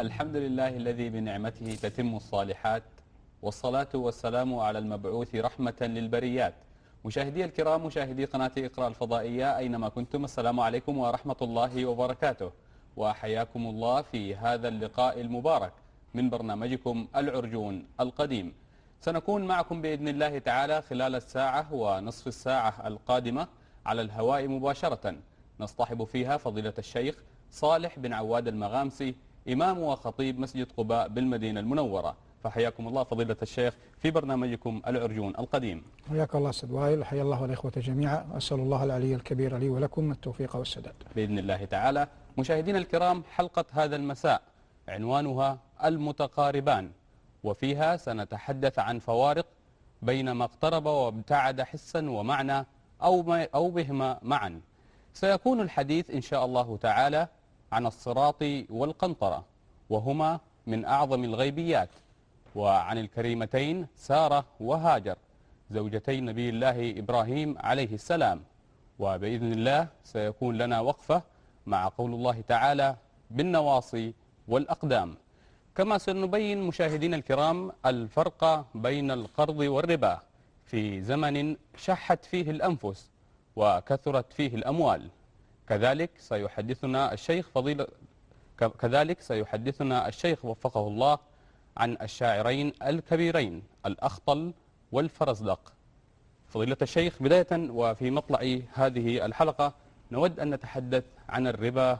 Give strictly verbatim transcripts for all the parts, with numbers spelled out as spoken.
الحمد لله الذي بنعمته تتم الصالحات، والصلاة والسلام على المبعوث رحمة للبريات. مشاهدي الكرام، مشاهدي قناة إقرأ الفضائية أينما كنتم، السلام عليكم ورحمة الله وبركاته، وحياكم الله في هذا اللقاء المبارك من برنامجكم العرجون القديم. سنكون معكم بإذن الله تعالى خلال الساعة ونصف الساعة القادمة على الهواء مباشرة، نصطحب فيها فضيلة الشيخ صالح بن عواد المغامسي، إمام وخطيب مسجد قباء بالمدينة المنورة. فحياكم الله فضيلة الشيخ في برنامجكم العرجون القديم. حياك الله أستاذ وائل، حيا الله الإخوة جميعا، أسأل الله العلي الكبير لي ولكم التوفيق والسداد بإذن الله تعالى. مشاهدينا الكرام، حلقة هذا المساء عنوانها المتقاربان، وفيها سنتحدث عن فوارق بين ما اقترب وابتعد حسا ومعنى أو, ما أو بهما معا. سيكون الحديث إن شاء الله تعالى عن الصراط والقنطرة، وهما من أعظم الغيبيات، وعن الكريمتين سارة وهاجر زوجتي نبي الله إبراهيم عليه السلام. وبإذن الله سيكون لنا وقفة مع قول الله تعالى بالنواصي والأقدام. كما سنبين مشاهدينا الكرام الفرق بين القرض والربا في زمن شحت فيه الأنفس وكثرت فيه الأموال. كذلك سيحدثنا الشيخ فضيلة كذلك سيحدثنا الشيخ وفقه الله عن الشاعرين الكبيرين الأخطل والفرزدق. فضيلة الشيخ، بداية وفي مطلع هذه الحلقة نود أن نتحدث عن الربا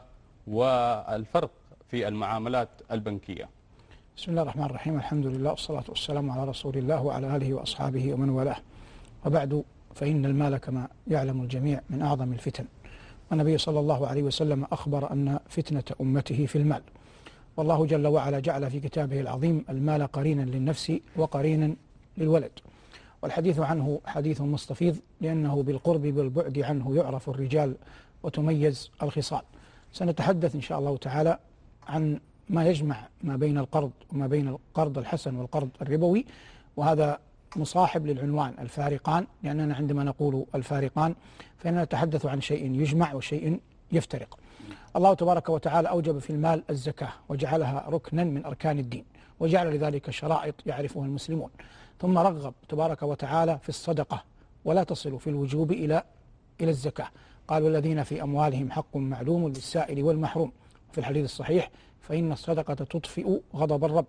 والفرق في المعاملات البنكية. بسم الله الرحمن الرحيم، الحمد لله والصلاة والسلام على رسول الله وعلى آله وأصحابه ومن والاه، وبعد، فإن المال كما يعلم الجميع من أعظم الفتن، والنبي صلى الله عليه وسلم أخبر أن فتنة أمته في المال، والله جل وعلا جعل في كتابه العظيم المال قرينا للنفس وقرينا للولد، والحديث عنه حديث مستفيض، لأنه بالقرب بالبعد عنه يعرف الرجال وتميز الخصال. سنتحدث إن شاء الله تعالى عن ما يجمع ما بين القرض وما بين القرض الحسن والقرض الربوي، وهذا مصاحب للعنوان الفارقان، لأننا عندما نقول الفارقان فإننا نتحدث عن شيء يجمع وشيء يفترق. الله تبارك وتعالى أوجب في المال الزكاة وجعلها ركنا من أركان الدين، وجعل لذلك شرائط يعرفها المسلمون، ثم رغب تبارك وتعالى في الصدقة ولا تصل في الوجوب إلى إلى الزكاة. قال: والذين في أموالهم حق معلوم للسائل والمحروم، في الحديث الصحيح: فإن الصدقة تطفئ غضب الرب.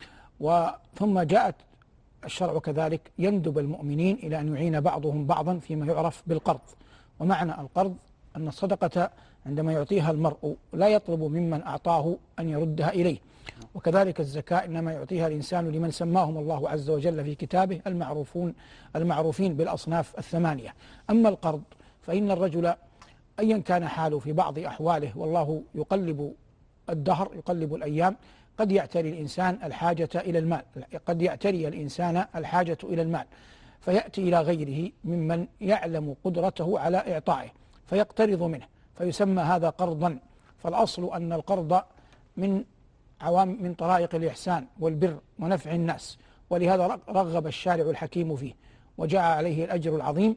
وثم جاءت الشرع كذلك يندب المؤمنين إلى أن يعين بعضهم بعضا فيما يعرف بالقرض. ومعنى القرض أن الصدقة عندما يعطيها المرء لا يطلب ممن أعطاه أن يردها إليه، وكذلك الزكاة إنما يعطيها الإنسان لمن سماهم الله عز وجل في كتابه المعروفون المعروفين بالأصناف الثمانية. أما القرض فإن الرجل أيا كان حاله في بعض أحواله، والله يقلب الدهر يقلب الأيام، قد يعتري الإنسان الحاجة إلى المال، قد يعتري الإنسان الحاجة إلى المال فيأتي إلى غيره ممن يعلم قدرته على إعطائه فيقترض منه، فيسمى هذا قرضا. فالأصل أن القرض من عوام من طرائق الإحسان والبر ونفع الناس، ولهذا رغب الشارع الحكيم فيه وجاء عليه الأجر العظيم.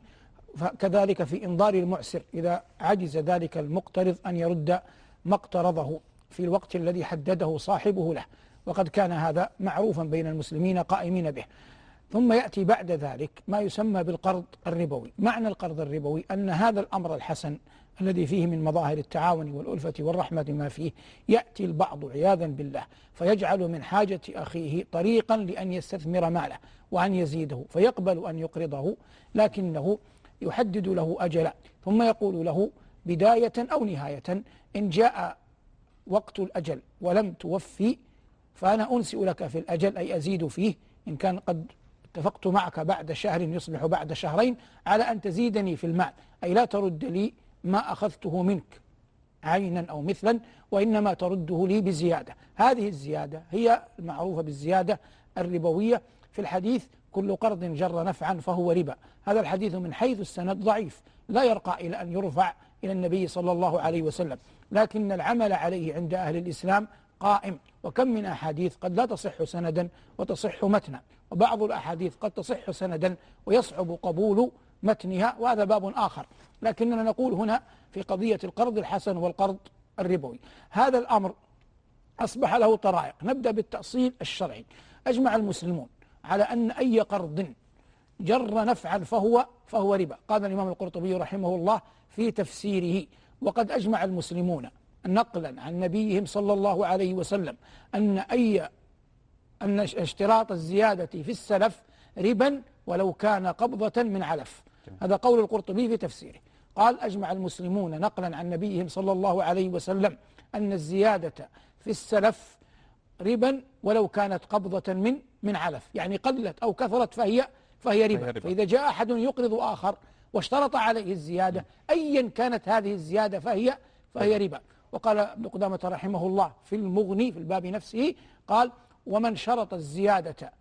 فكذلك في إنظار المعسر إذا عجز ذلك المقترض أن يرد ما اقترضه في الوقت الذي حدده صاحبه له، وقد كان هذا معروفا بين المسلمين قائمين به. ثم يأتي بعد ذلك ما يسمى بالقرض الربوي. معنى القرض الربوي أن هذا الأمر الحسن الذي فيه من مظاهر التعاون والألفة والرحمة ما فيه، يأتي البعض عياذا بالله فيجعل من حاجة أخيه طريقا لأن يستثمر ماله وأن يزيده، فيقبل أن يقرضه، لكنه يحدد له أجلا، ثم يقول له بداية أو نهاية: إن جاء وقت الأجل ولم توفي فأنا أنسئ لك في الأجل، أي أزيد فيه. إن كان قد اتفقت معك بعد شهر يصبح بعد شهرين على أن تزيدني في المال، أي لا ترد لي ما أخذته منك عينا أو مثلا، وإنما ترده لي بزيادة. هذه الزيادة هي المعروفة بالزيادة الربوية. في الحديث: كل قرض جر نفعا فهو ربا. هذا الحديث من حيث السند ضعيف، لا يرقى إلى أن يرفع إلى النبي صلى الله عليه وسلم، لكن العمل عليه عند أهل الإسلام قائم. وكم من أحاديث قد لا تصح سندا وتصح متنا، وبعض الأحاديث قد تصح سندا ويصعب قبول متنها، وهذا باب آخر. لكننا نقول هنا في قضية القرض الحسن والقرض الربوي، هذا الأمر أصبح له طرائق. نبدأ بالتأصيل الشرعي. أجمع المسلمون على أن أي قرض جر نفعا فهو فهو ربا. قال الإمام القرطبي رحمه الله في تفسيره: وقد أجمع المسلمون نقلا عن نبيهم صلى الله عليه وسلم أن أي أن اشتراط الزيادة في السلف ربا ولو كان قبضة من علف. هذا قول القرطبي في تفسيره. قال: أجمع المسلمون نقلا عن نبيهم صلى الله عليه وسلم أن الزيادة في السلف ربا ولو كانت قبضة من من علف، يعني قلت أو كثرت فهي فهي ربا. فإذا جاء أحد يقرض آخر واشترط عليه الزيادة أيا كانت هذه الزيادة فهي فهي ربا. وقال ابن قدامة رحمه الله في المغني في الباب نفسه، قال: ومن شرط الزيادة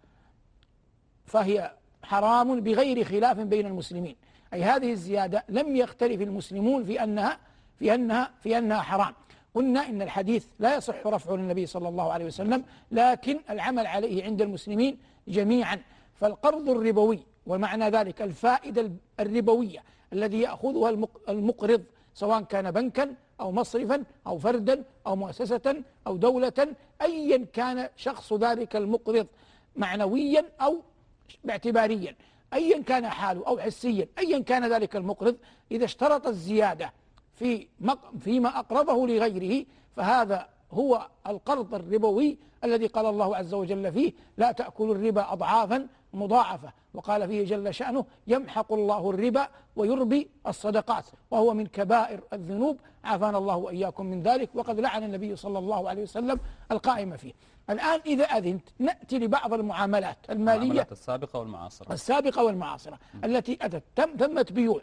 فهي حرام بغير خلاف بين المسلمين. أي هذه الزيادة لم يختلف المسلمون في أنها في أنها في أنها حرام. قلنا إن الحديث لا يصح رفعه للنبي صلى الله عليه وسلم، لكن العمل عليه عند المسلمين جميعا. فالقرض الربوي ومعنى ذلك الفائدة الربوية الذي يأخذها المقرض سواء كان بنكا أو مصرفا أو فردا أو مؤسسة أو دولة، أيا كان شخص ذلك المقرض معنويا أو باعتباريا، أيا كان حاله أو حسيا، أيا كان ذلك المقرض، إذا اشترط الزيادة في فيما أقرضه لغيره فهذا هو القرض الربوي الذي قال الله عز وجل فيه: لا تأكلوا الربا أضعافا مضاعفة. وقال فيه جل شأنه: يمحق الله الربا ويربي الصدقات، وهو من كبائر الذنوب، عافانا الله وإياكم من ذلك. وقد لعن النبي صلى الله عليه وسلم القائم فيه. الآن إذا أذنت نأتي لبعض المعاملات المالية، المعاملات السابقة والمعاصرة السابقة والمعاصرة التي أتت تم ثمت بيوع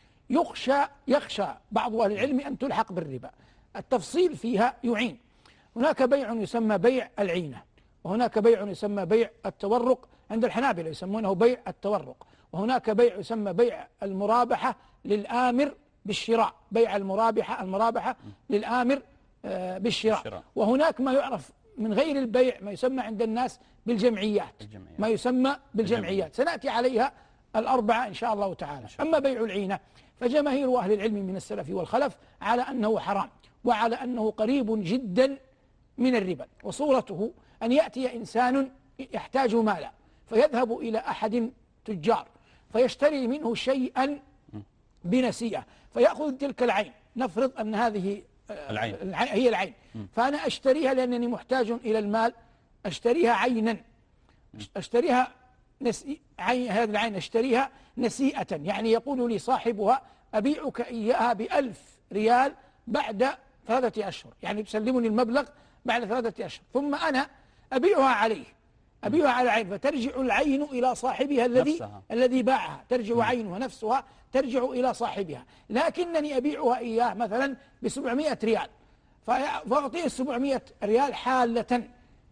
يخشى يخشى بعض أهل العلم أن تلحق بالربا. التفصيل فيها يعين. هناك بيع يسمى بيع العينة، وهناك بيع يسمى بيع التورق، عند الحنابلة يسمونه بيع التورق، وهناك بيع يسمى بيع المرابحة للآمر بالشراء، بيع المرابحة المرابحة للآمر بالشراء. وهناك ما يعرف من غير البيع ما يسمى عند الناس بالجمعيات، ما يسمى بالجمعيات، سنأتي عليها الأربعة إن شاء الله تعالى. أما بيع العينة فجماهير أهل العلم من السلف والخلف على أنه حرام، وعلى أنه قريب جدا من الربا. وصورته أن يأتي إنسان يحتاج مالا فيذهب إلى أحد تجار فيشتري منه شيئا بنسيئة، فيأخذ تلك العين، نفرض أن هذه العين هي العين، فأنا أشتريها لأنني محتاج إلى المال، أشتريها عينا، أشتريها نسي عين، هذه العين أشتريها نسيئة، يعني يقول لي صاحبها: أبيعك إياها بألف ريال بعد ثلاثة أشهر، يعني بسلمني المبلغ بعد ثلاثة أشهر، ثم أنا أبيعها عليه، أبيعها على عين، فترجع العين إلى صاحبها الذي نفسها. الذي باعها، ترجع عينها نفسها ترجع إلى صاحبها، لكنني أبيعها إياه مثلا بسبعمائة ريال، فأعطيه السبعمائة ريال حالة،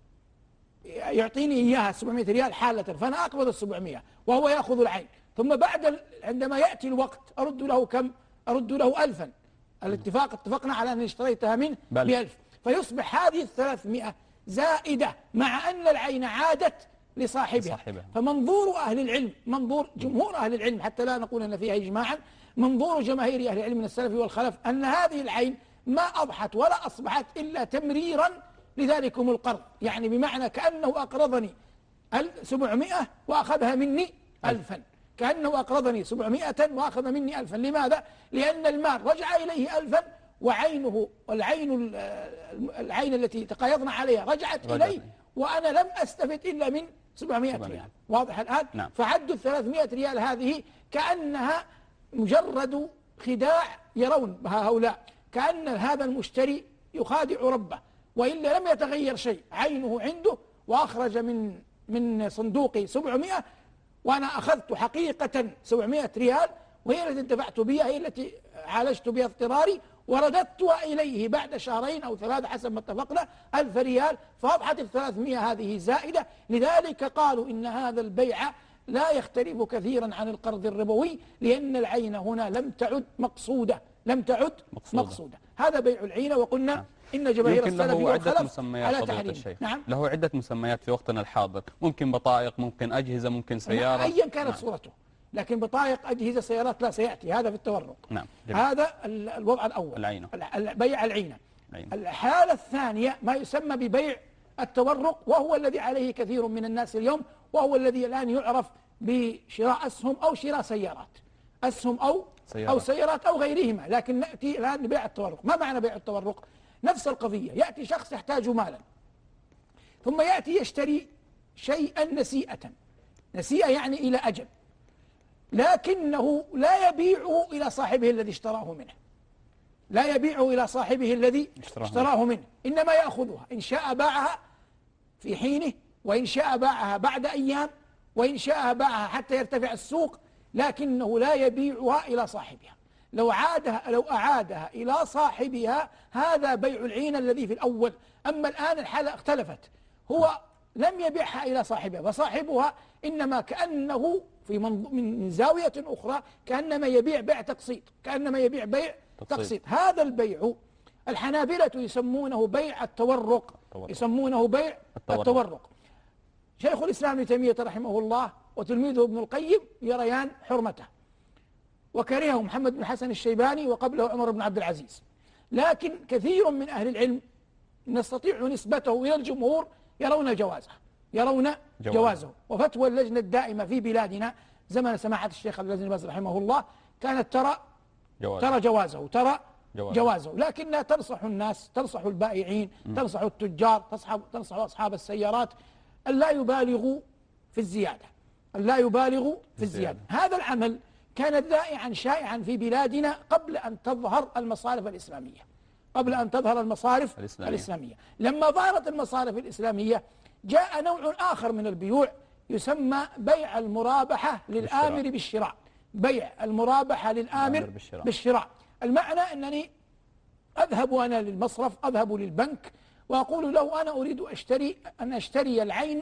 يعطيني إياها سبعمائة ريال حالة، فأنا أقبض السبعمائة وهو يأخذ العين، ثم بعد عندما يأتي الوقت أرد له كم؟ أرد له ألفا. الاتفاق اتفقنا على أن اشتريتها منه بألف، فيصبح هذه الثلاثمائة زائدة مع أن العين عادت لصاحبها. صاحبها. فمنظور أهل العلم، منظور جمهور أهل العلم، حتى لا نقول أن فيها إجماعا، منظور جماهير أهل العلم من السلف والخلف أن هذه العين ما أضحت ولا أصبحت إلا تمريرا لذلكم القرض، يعني بمعنى كأنه أقرضني سبعمائة وأخذها مني ألفا، كأنه أقرضني سبعمائة وأخذ مني ألفا. لماذا؟ لأن المال رجع إليه ألفا، وعينه والعين العين التي تقايضنا عليها رجعت إليه، وأنا لم أستفد إلا من سبعمائة ريال. واضح الآن؟ نعم. فعد الثلاثمائة ريال هذه كأنها مجرد خداع يرون بها هؤلاء، كأن هذا المشتري يخادع ربه، وإلا لم يتغير شيء، عينه عنده وأخرج من من صندوقي سبعمائة، وأنا أخذت حقيقة سبعمائة ريال، وهي التي انتفعت بها، هي التي عالجت بها اضطراري، ورددتها إليه بعد شهرين أو ثلاثة حسب ما اتفقنا ألف ريال، فأضحت الثلاثمائة هذه زائدة. لذلك قالوا إن هذا البيع لا يختلف كثيرا عن القرض الربوي، لأن العين هنا لم تعد مقصودة، لم تعد مقصودة, مقصودة. هذا بيع العينة. وقلنا نعم. إن جماهير السلف والخلف على تحريمه. نعم. له عدة مسميات في وقتنا الحاضر، ممكن بطائق، ممكن أجهزة، ممكن سيارة، أيا كانت نعم. صورته، لكن بطائق، أجهزة، سيارات لا، سيأتي هذا في التورق. نعم. هذا الوضع الأول، العينة. بيع العينة. العين. الحالة الثانية ما يسمى ببيع التورق، وهو الذي عليه كثير من الناس اليوم، وهو الذي الآن يعرف بشراء أسهم أو شراء سيارات، أسهم أو سيارات. أو سيارات أو غيرهما. لكن نأتي الآن لبيع التورق. ما معنى بيع التورق؟ نفس القضية، يأتي شخص يحتاج مالا ثم يأتي يشتري شيئا نسيئة، نسيئة يعني إلى أجل، لكنه لا يبيعه إلى صاحبه الذي اشتراه منه، لا يبيعه إلى صاحبه الذي اشتراه منه، إنما يأخذها، إن شاء باعها في حينه، وإن شاء باعها بعد أيام، وإن شاء باعها حتى يرتفع السوق، لكنه لا يبيعها إلى صاحبها. لو عادها لو أعادها إلى صاحبها هذا بيع العين الذي في الأول. أما الآن الحالة اختلفت، هو لم يبيعها إلى صاحبها، فصاحبها إنما كأنه في من زاوية أخرى كأنما يبيع بيع تقسيط، كأنما يبيع بيع تقسيط. هذا البيع الحنابلة يسمونه بيع التورق، التورق. يسمونه بيع التورق. التورق. شيخ الإسلام ابن تيمية رحمه الله وتلميذه ابن القيم يريان حرمته، وكرهه محمد بن الحسن الشيباني وقبله عمر بن عبد العزيز، لكن كثير من أهل العلم نستطيع نسبته إلى الجمهور يرون جوازه، يرون جوازه, جوازه. وفتوى اللجنة الدائمة في بلادنا زمن سماحة الشيخ عبد العزيز بن باز رحمه الله كانت ترى جوازه. ترى جوازه ترى جوازه, جوازه. لكنها تنصح الناس، تنصح البائعين، م. تنصح التجار، تنصح أصحاب السيارات أن لا يبالغوا في الزيادة، أن لا يبالغوا في الزيادة. هذا العمل كان ذائعا شائعا في بلادنا قبل أن تظهر المصارف الإسلامية، قبل أن تظهر المصارف الإسلامية. الإسلامية. لما ظهرت المصارف الإسلامية جاء نوع آخر من البيوع يسمى بيع المرابحة للآمر بالشراء، بيع المرابحة للآمر بالشراء. بالشراء المعنى أنني أذهب أنا للمصرف، أذهب للبنك وأقول له أنا أريد أشتري أن أشتري العين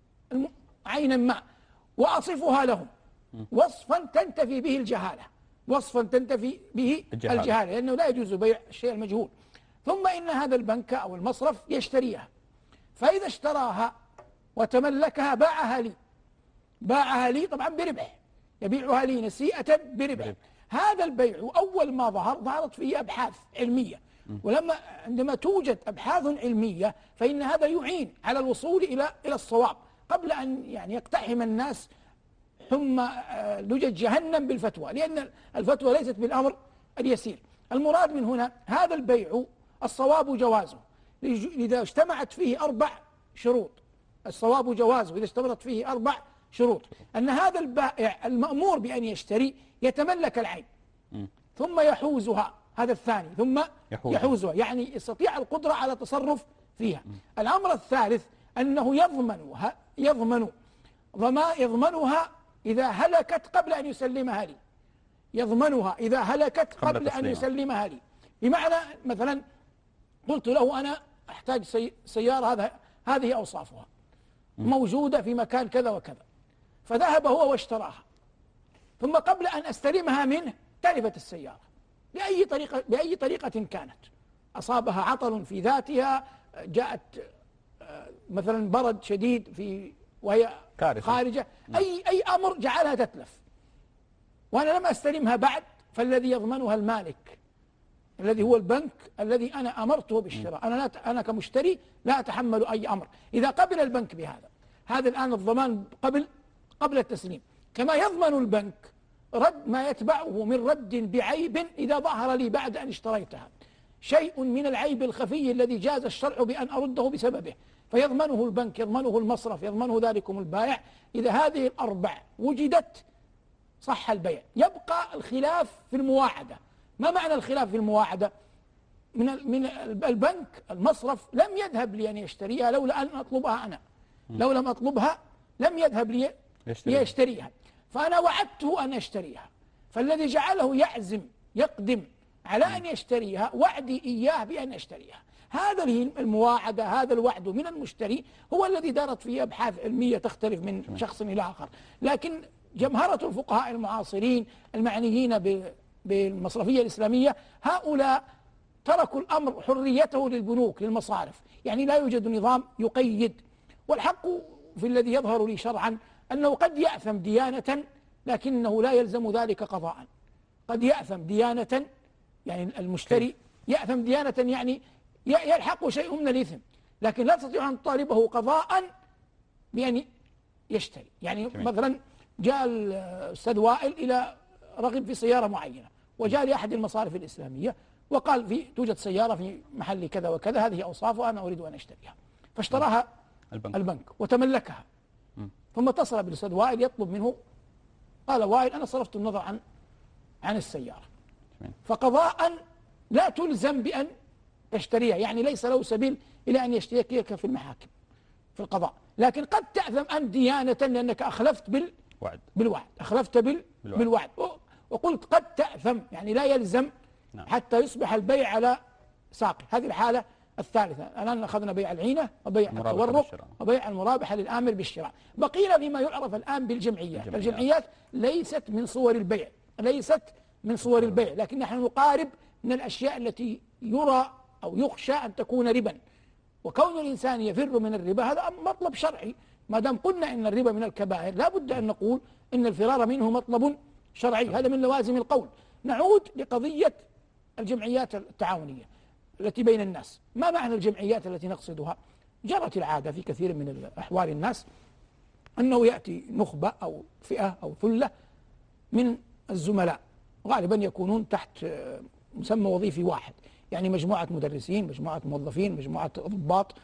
عينا ما وأصفها لهم وصفا تنتفي به الجهالة، وصفا تنتفي به الجهالة, الجهالة لأنه لا يجوز بيع الشيء المجهول. ثم إن هذا البنك أو المصرف يشتريها، فإذا اشتراها وتملكها باعها لي، باعها لي طبعا بربح، يبيعها لي نسيئة بربح. بربح. هذا البيع أول ما ظهر ظهرت فيه أبحاث علمية، ولما عندما توجد أبحاث علمية فإن هذا يعين على الوصول إلى إلى الصواب قبل أن يعني يقتحم الناس حمى لجج جهنم بالفتوى، لأن الفتوى ليست بالأمر اليسير. المراد من هنا هذا البيع الصواب جوازه إذا اجتمعت فيه أربع شروط، الصواب جوازه إذا اجتمعت فيه أربع شروط: أن هذا البائع المأمور بأن يشتري يتملك العين ثم يحوزها، هذا الثاني، ثم يحوزها, يحوزها يعني يستطيع القدرة على تصرف فيها. الأمر الثالث أنه يضمنها يضمن ضما يضمنها إذا هلكت قبل أن يسلمها لي، يضمنها إذا هلكت قبل, قبل أن يسلمها لي. بمعنى مثلا قلت له أنا أحتاج سي سيارة هذا هذه أوصافها موجودة في مكان كذا وكذا، فذهب هو واشتراها، ثم قبل أن أستلمها منه تلفت السيارة بأي طريقة بأي طريقة كانت، أصابها عطل في ذاتها، جاءت مثلا برد شديد في وهي كارثة. خارجة، أي أي أمر جعلها تتلف، وأنا لم أستلمها بعد، فالذي يضمنها المالك الذي هو البنك الذي أنا أمرته بالشراء. أنا لا أنا كمشتري لا أتحمل أي أمر إذا قبل البنك بهذا. هذا الآن الضمان قبل قبل التسليم. كما يضمن البنك رد ما يتبعه من رد بعيب إذا ظهر لي بعد أن اشتريتها، شيء من العيب الخفي الذي جاز الشرع بأن أرده بسببه، فيضمنه البنك، يضمنه المصرف، يضمنه ذلكم البائع. إذا هذه الأربع وجدت صح البيع. يبقى الخلاف في المواعدة. ما معنى الخلاف في المواعدة؟ من من البنك المصرف لم يذهب لي أن يشتريها لولا أن أطلبها أنا، لو لم أطلبها لم يذهب لي ليشتريها، فأنا وعدته أن يشتريها، فالذي جعله يعزم يقدم على أن يشتريها وعدي إياه بأن يشتريها. هذا المواعدة، هذا الوعد من المشتري هو الذي دارت فيه أبحاث علمية تختلف من شخص إلى آخر. لكن جمهرة الفقهاء المعاصرين المعنيين بالمصرفية الإسلامية هؤلاء تركوا الأمر حريته للبنوك للمصارف، يعني لا يوجد نظام يقيد. والحق في الذي يظهر لي شرعا أنه قد يأثم ديانة لكنه لا يلزم ذلك قضاء. قد يأثم ديانة يعني المشتري يأثم ديانة يعني يلحقه شيء من الإثم، لكن لا تستطيع أن تطالبه قضاء بأن يشتري. يعني جميل. مثلا جاء الأستاذ وائل إلى رغب في سيارة معينة، وجاء لأحد المصارف الإسلامية وقال في توجد سيارة في محل كذا وكذا، هذه أوصافها، أنا أريد أن أشتريها، فاشتراها البنك, البنك وتملكها. م. ثم اتصل بالأستاذ وائل يطلب منه، قال وائل أنا صرفت النظر عن عن السيارة، فقضاء لا تلزم بأن تشتريها، يعني ليس له سبيل إلى أن يشتريك في المحاكم في القضاء، لكن قد تأثم أنت ديانة لأنك أخلفت بالوعد بالوعد أخلفت بال بالوعد, بالوعد. وقلت قد تأثم، يعني لا يلزم نعم. حتى يصبح البيع على ساقه. هذه الحالة الثالثة. الآن أخذنا بيع العينة وبيع التورق وبيع المرابحة للآمر بالشراء. بقينا فيما يعرف الآن بالجمعيات. الجمعيات, الجمعيات ليست من صور البيع، ليست من صور البيع، لكن نحن نقارب من الأشياء التي يرى أو يخشى أن تكون ربا، وكون الإنسان يفر من الربا هذا مطلب شرعي. ما دام قلنا إن الربا من الكبائر لا بد أن نقول إن الفرار منه مطلب شرعي، هذا من لوازم القول. نعود لقضية الجمعيات التعاونية التي بين الناس. ما معنى الجمعيات التي نقصدها؟ جرت العادة في كثير من أحوال الناس أنه يأتي نخبة أو فئة أو ثلة من الزملاء، غالبا يكونون تحت مسمى وظيفي واحد، يعني مجموعة مدرسين، مجموعة موظفين، مجموعة ضباط،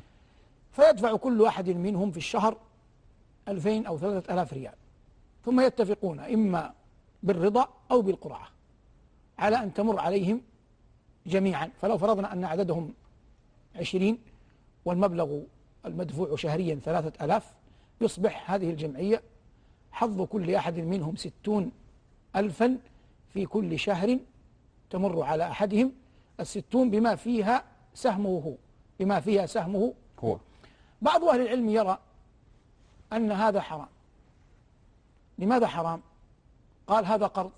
فيدفع كل واحد منهم في الشهر ألفين أو ثلاثة آلاف ريال، ثم يتفقون إما بالرضا أو بالقرعة على أن تمر عليهم جميعا. فلو فرضنا أن عددهم عشرين والمبلغ المدفوع شهريا ثلاثة آلاف، يصبح هذه الجمعية حظ كل أحد منهم ستون ألفا في كل شهر تمر على أحدهم الستون بما فيها سهمه هو بما فيها سهمه هو. بعض أهل العلم يرى أن هذا حرام. لماذا حرام؟ قال هذا قرض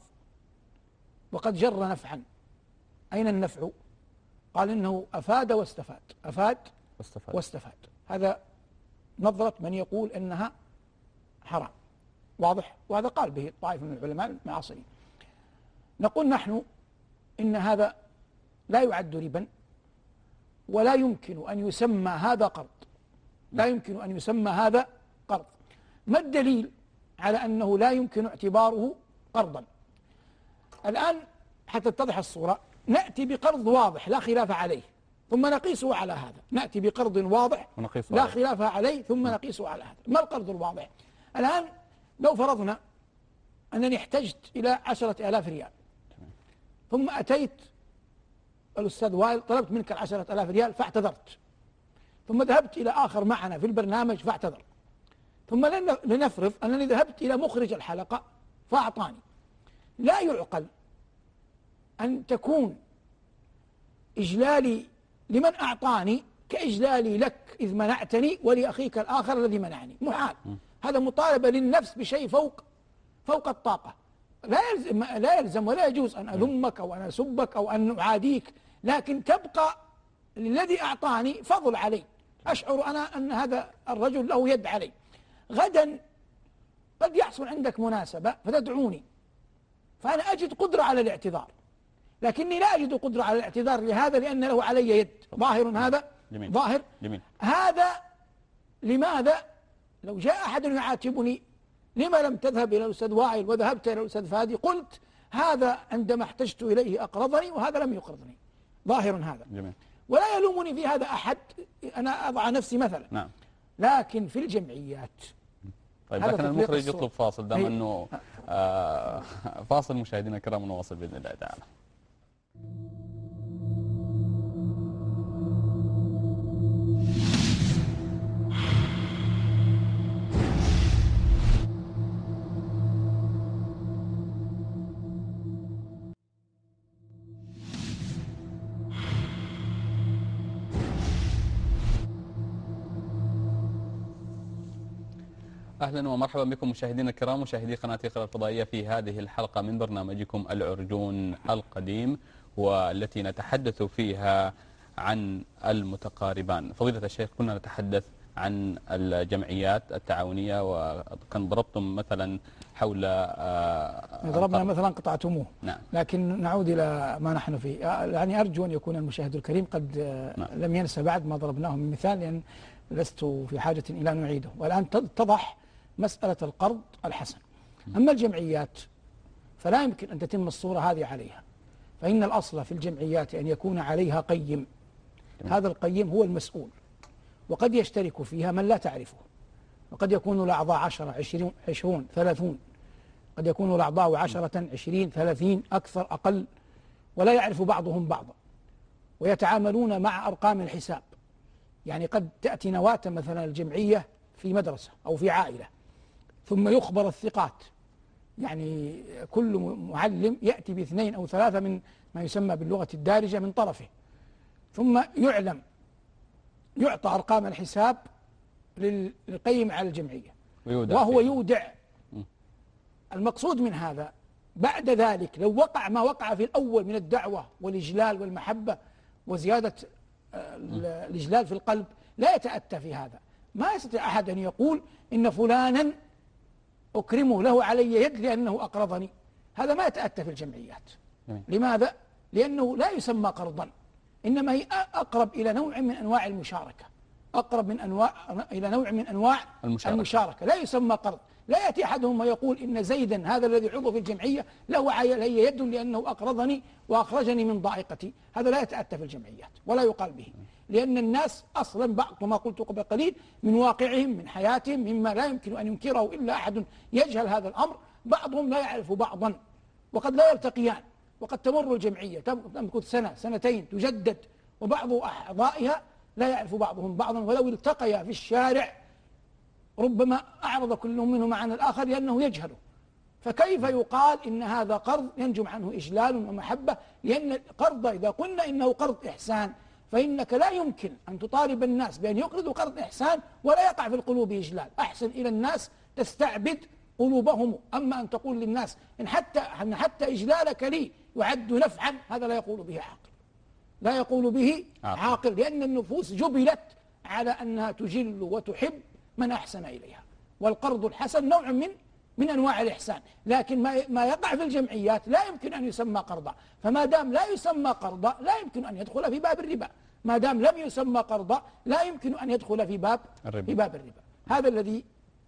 وقد جر نفعا. أين النفع؟ قال إنه أفاد واستفاد، أفاد واستفاد, واستفاد. هذا نظرة من يقول إنها حرام، واضح؟ وهذا قال به طائفة من العلماء المعاصرين. نقول نحن إن هذا لا يعد ربا، ولا يمكن أن يسمى هذا قرض، لا يمكن أن يسمى هذا قرض. ما الدليل على أنه لا يمكن اعتباره قرضا؟ الآن حتى تتضح الصورة، نأتي بقرض واضح لا خلاف عليه ثم نقيسه على هذا، نأتي بقرض واضح لا خلاف عليه ثم نقيسه على هذا. ما القرض الواضح؟ الآن لو فرضنا أنني احتجت إلى عشرة آلاف ريال، ثم أتيت الأستاذ وائل طلبت منك العشرة آلاف ريال فاعتذرت، ثم ذهبت إلى آخر معنا في البرنامج فاعتذر، ثم لنفرض أنني ذهبت إلى مخرج الحلقة فأعطاني. لا يعقل أن تكون إجلالي لمن أعطاني كإجلالي لك إذ منعتني ولأخيك الآخر الذي منعني، محال. هذا مطالبة للنفس بشيء فوق فوق الطاقة. لا يلزم, لا يلزم ولا يجوز أن أذمك أو أن أسبك أو أن أعاديك، لكن تبقى للذي أعطاني فضل علي، أشعر أنا أن هذا الرجل له يد علي. غدا قد يحصل عندك مناسبة فتدعوني، فأنا أجد قدرة على الاعتذار، لكني لا أجد قدرة على الاعتذار لهذا لأن له علي يد. ظاهر هذا؟ جميل. ظاهر؟ جميل. هذا لماذا لو جاء أحد يعاتبني لما لم تذهب إلى الأستاذ وائل وذهبت إلى الأستاذ فادي، قلت هذا عندما احتجت إليه أقرضني وهذا لم يقرضني. ظاهر هذا. جميل. ولا يلومني في هذا أحد، أنا أضع نفسي مثلا. نعم. لكن في الجمعيات طيب، لكن المخرج يطلب فاصل، دام أنه آه فاصل. مشاهدينا الكرام ونواصل بإذن الله تعالى. أهلا ومرحبا بكم مشاهدينا الكرام، مشاهدي قناة اقرأ الفضائية في هذه الحلقة من برنامجكم العرجون القديم، والتي نتحدث فيها عن المتقاربان. فضيلة الشيخ، كنا نتحدث عن الجمعيات التعاونية، وكان ضربتم مثلا حول ضربنا مثلا قطعتموه. نعم. لكن نعود إلى ما نحن فيه. يعني أرجو أن يكون المشاهد الكريم قد نعم. لم ينسى بعد ما ضربناه من مثال، لأن لست في حاجة إلى أن نعيده. والآن تتضح مسألة القرض الحسن. أما الجمعيات فلا يمكن أن تتم الصورة هذه عليها، فإن الأصل في الجمعيات أن يكون عليها قيم، هذا القيم هو المسؤول، وقد يشترك فيها من لا تعرفه، وقد يكون الأعضاء عشرة عشرين عشرون ثلاثون، قد يكون الأعضاء عشرة عشرين ثلاثين أكثر أقل، ولا يعرف بعضهم بعضا، ويتعاملون مع أرقام الحساب. يعني قد تأتي نواة مثلا الجمعية في مدرسة أو في عائلة، ثم يخبر الثقات، يعني كل معلم يأتي باثنين أو ثلاثة من ما يسمى باللغة الدارجة من طرفه، ثم يعلم يعطى أرقام الحساب للقيم على الجمعية وهو يودع. المقصود من هذا بعد ذلك لو وقع ما وقع في الأول من الدعوة والإجلال والمحبة وزيادة الإجلال في القلب لا يتأتى في هذا. ما يستطيع أحد أن يقول إن فلانا أكرمه له علي يد لأنه أقرضني، هذا ما يتأتى في الجمعيات. لماذا؟ لأنه لا يسمى قرضا، إنما هي أقرب إلى نوع من أنواع المشاركة، أقرب من أنواع إلى نوع من أنواع المشاركة, المشاركة. لا يسمى قرض. لا يأتي أحدهم ويقول إن زيدا هذا الذي عضو في الجمعية له علي يد لأنه أقرضني وأخرجني من ضائقتي، هذا لا يتأتى في الجمعيات ولا يقال به، لأن الناس أصلا بعض كما قلت قبل قليل من واقعهم من حياتهم مما لا يمكن أن ينكره إلا أحد يجهل هذا الأمر، بعضهم لا يعرف بعضا وقد لا يلتقيان، وقد تمر الجمعية تمكث سنة سنتين تجدد وبعض أعضائها لا يعرف بعضهم بعضا، ولو التقيا في الشارع ربما أعرض كل منهم عن الآخر لأنه يجهله. فكيف يقال إن هذا قرض ينجم عنه إجلال ومحبة؟ لأن القرض إذا قلنا إنه قرض إحسان فإنك لا يمكن أن تطالب الناس بأن يقرضوا قرض إحسان ولا يقع في القلوب إجلال. أحسن إلى الناس تستعبد قلوبهم. أما أن تقول للناس إن حتى إن حتى إجلالك لي يعد نفعا، هذا لا يقول به عاقل، لا يقول به عاقل، لأن النفوس جبلت على أنها تجل وتحب من أحسن إليها، والقرض الحسن نوع من من أنواع الإحسان، لكن ما ما يقع في الجمعيات لا يمكن أن يسمى قرضا. فما دام لا يسمى قرضا لا يمكن أن يدخل في باب الربا، ما دام لم يسمى قرضا لا يمكن أن يدخل في باب الربا. في باب الربا. هذا الذي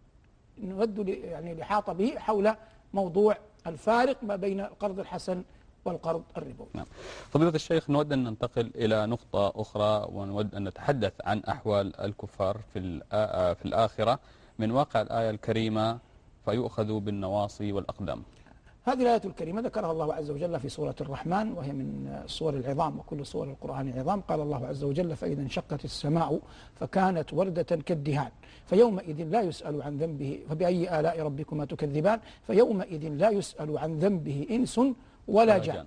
نود يعني الإحاطة به حول موضوع الفارق ما بين القرض الحسن والقرض الربوي. نعم. فضيلة الشيخ، نود أن ننتقل إلى نقطة أخرى ونود أن نتحدث عن أحوال الكفار في في الآخرة من واقع الآية الكريمة فيؤخذوا بالنواصي والأقدام. هذه الآية الكريمة ذكرها الله عز وجل في سورة الرحمن، وهي من السور العظام، وكل سور القرآن عظام. قال الله عز وجل: فإذا انشقت السماء فكانت وردة كالدهان فيومئذ لا يسأل عن ذنبه فبأي آلاء ربكما تكذبان فيومئذ لا يسأل عن ذنبه إنس ولا جان.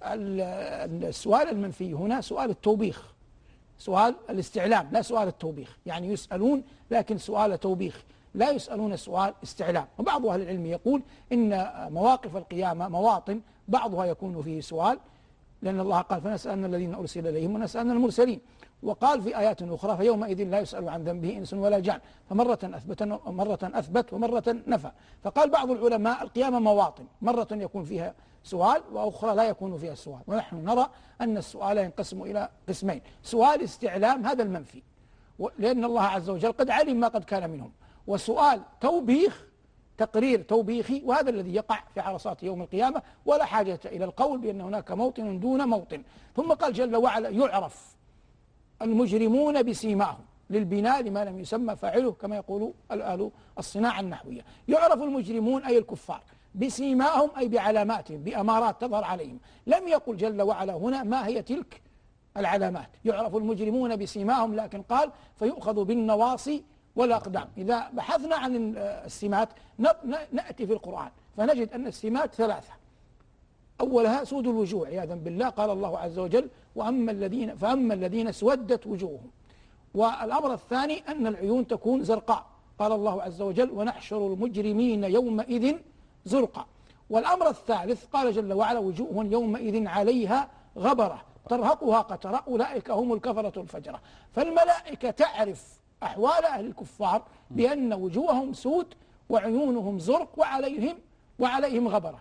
السؤال المنفي هنا سؤال التوبيخ، سؤال الاستعلام لا سؤال التوبيخ، يعني يسألون لكن سؤال توبيخ، لا يسألون سؤال استعلام. وبعض أهل العلم يقول إن مواقف القيامة مواطن بعضها يكون فيه سؤال، لأن الله قال: فنسألن الذين أرسل إليهم ونسألن المرسلين. وقال في آيات أخرى: فيومئذ لا يسأل عن ذنبه إنس ولا جان، فمرة أثبت مرة أثبت ومرة نفى. فقال بعض العلماء: القيامة مواطن، مرة يكون فيها سؤال وأخرى لا يكون فيها سؤال. ونحن نرى أن السؤال ينقسم إلى قسمين: سؤال استعلام هذا المنفي لأن الله عز وجل قد علم ما قد كان منهم، وسؤال توبيخ تقرير توبيخي، وهذا الذي يقع في عرصات يوم القيامة ولا حاجة إلى القول بأن هناك موطن دون موطن. ثم قال جل وعلا: يعرف المجرمون بسيماهم، للبناء لما لم يسمى فاعله كما يقول الآل الصناعة النحوية. يعرف المجرمون أي الكفار بسيماهم أي بعلاماتهم، بأمارات تظهر عليهم. لم يقل جل وعلا هنا ما هي تلك العلامات. يعرف المجرمون بسيماهم، لكن قال: فيؤخذ بالنواصي والأقدام. إذا بحثنا عن السمات نأتي في القرآن فنجد أن السمات ثلاثة. أولها سود الوجوه عياذا بالله، قال الله عز وجل: وأما الذين فأما الذين اسودت وجوههم. والأمر الثاني أن العيون تكون زرقاء، قال الله عز وجل: ونحشر المجرمين يومئذ زرقا. والأمر الثالث قال جل وعلا: وجوه يومئذ عليها غبرة ترهقها قترة أولئك هم الكفرة الفجرة. فالملائكة تعرف أحوال أهل الكفار بأن وجوههم سود وعيونهم زرق وعليهم وعليهم غبرة.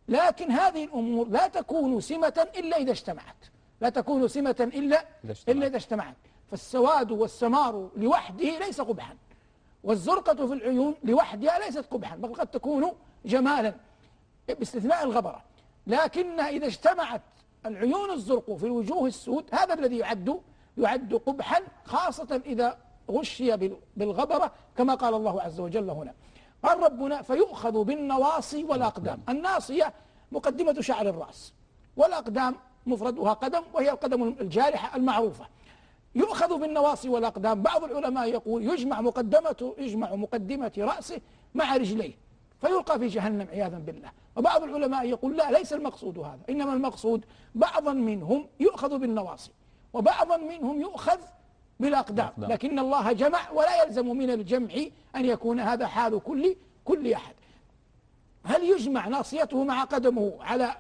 لكن هذه الأمور لا تكون سمة إلا إذا اجتمعت، لا تكون سمة إلا إلا إذا اجتمعت. فالسواد والسمار لوحده ليس قبحا، والزرقة في العيون لوحدها ليست قبحا، بل قد تكون جمالا باستثناء الغبرة. لكن إذا اجتمعت العيون الزرق في الوجوه السود هذا الذي يعد يعد قبحا، خاصة إذا غشي بالغبرة كما قال الله عز وجل هنا. قال ربنا فيؤخذ بالنواصي والأقدام. الناصية مقدمة شعر الرأس، والأقدام مفردها قدم وهي القدم الجارحة المعروفة. يؤخذ بالنواصي والأقدام، بعض العلماء يقول يجمع مقدمة يجمع مقدمة رأسه مع رجليه فيلقى في جهنم عياذا بالله. وبعض العلماء يقول لا، ليس المقصود هذا، إنما المقصود بعضا منهم يؤخذ بالنواصي وبعضا منهم يؤخذ بالأقدام، لكن الله جمع ولا يلزم من الجمع أن يكون هذا حال كل كل أحد. هل يجمع ناصيته مع قدمه على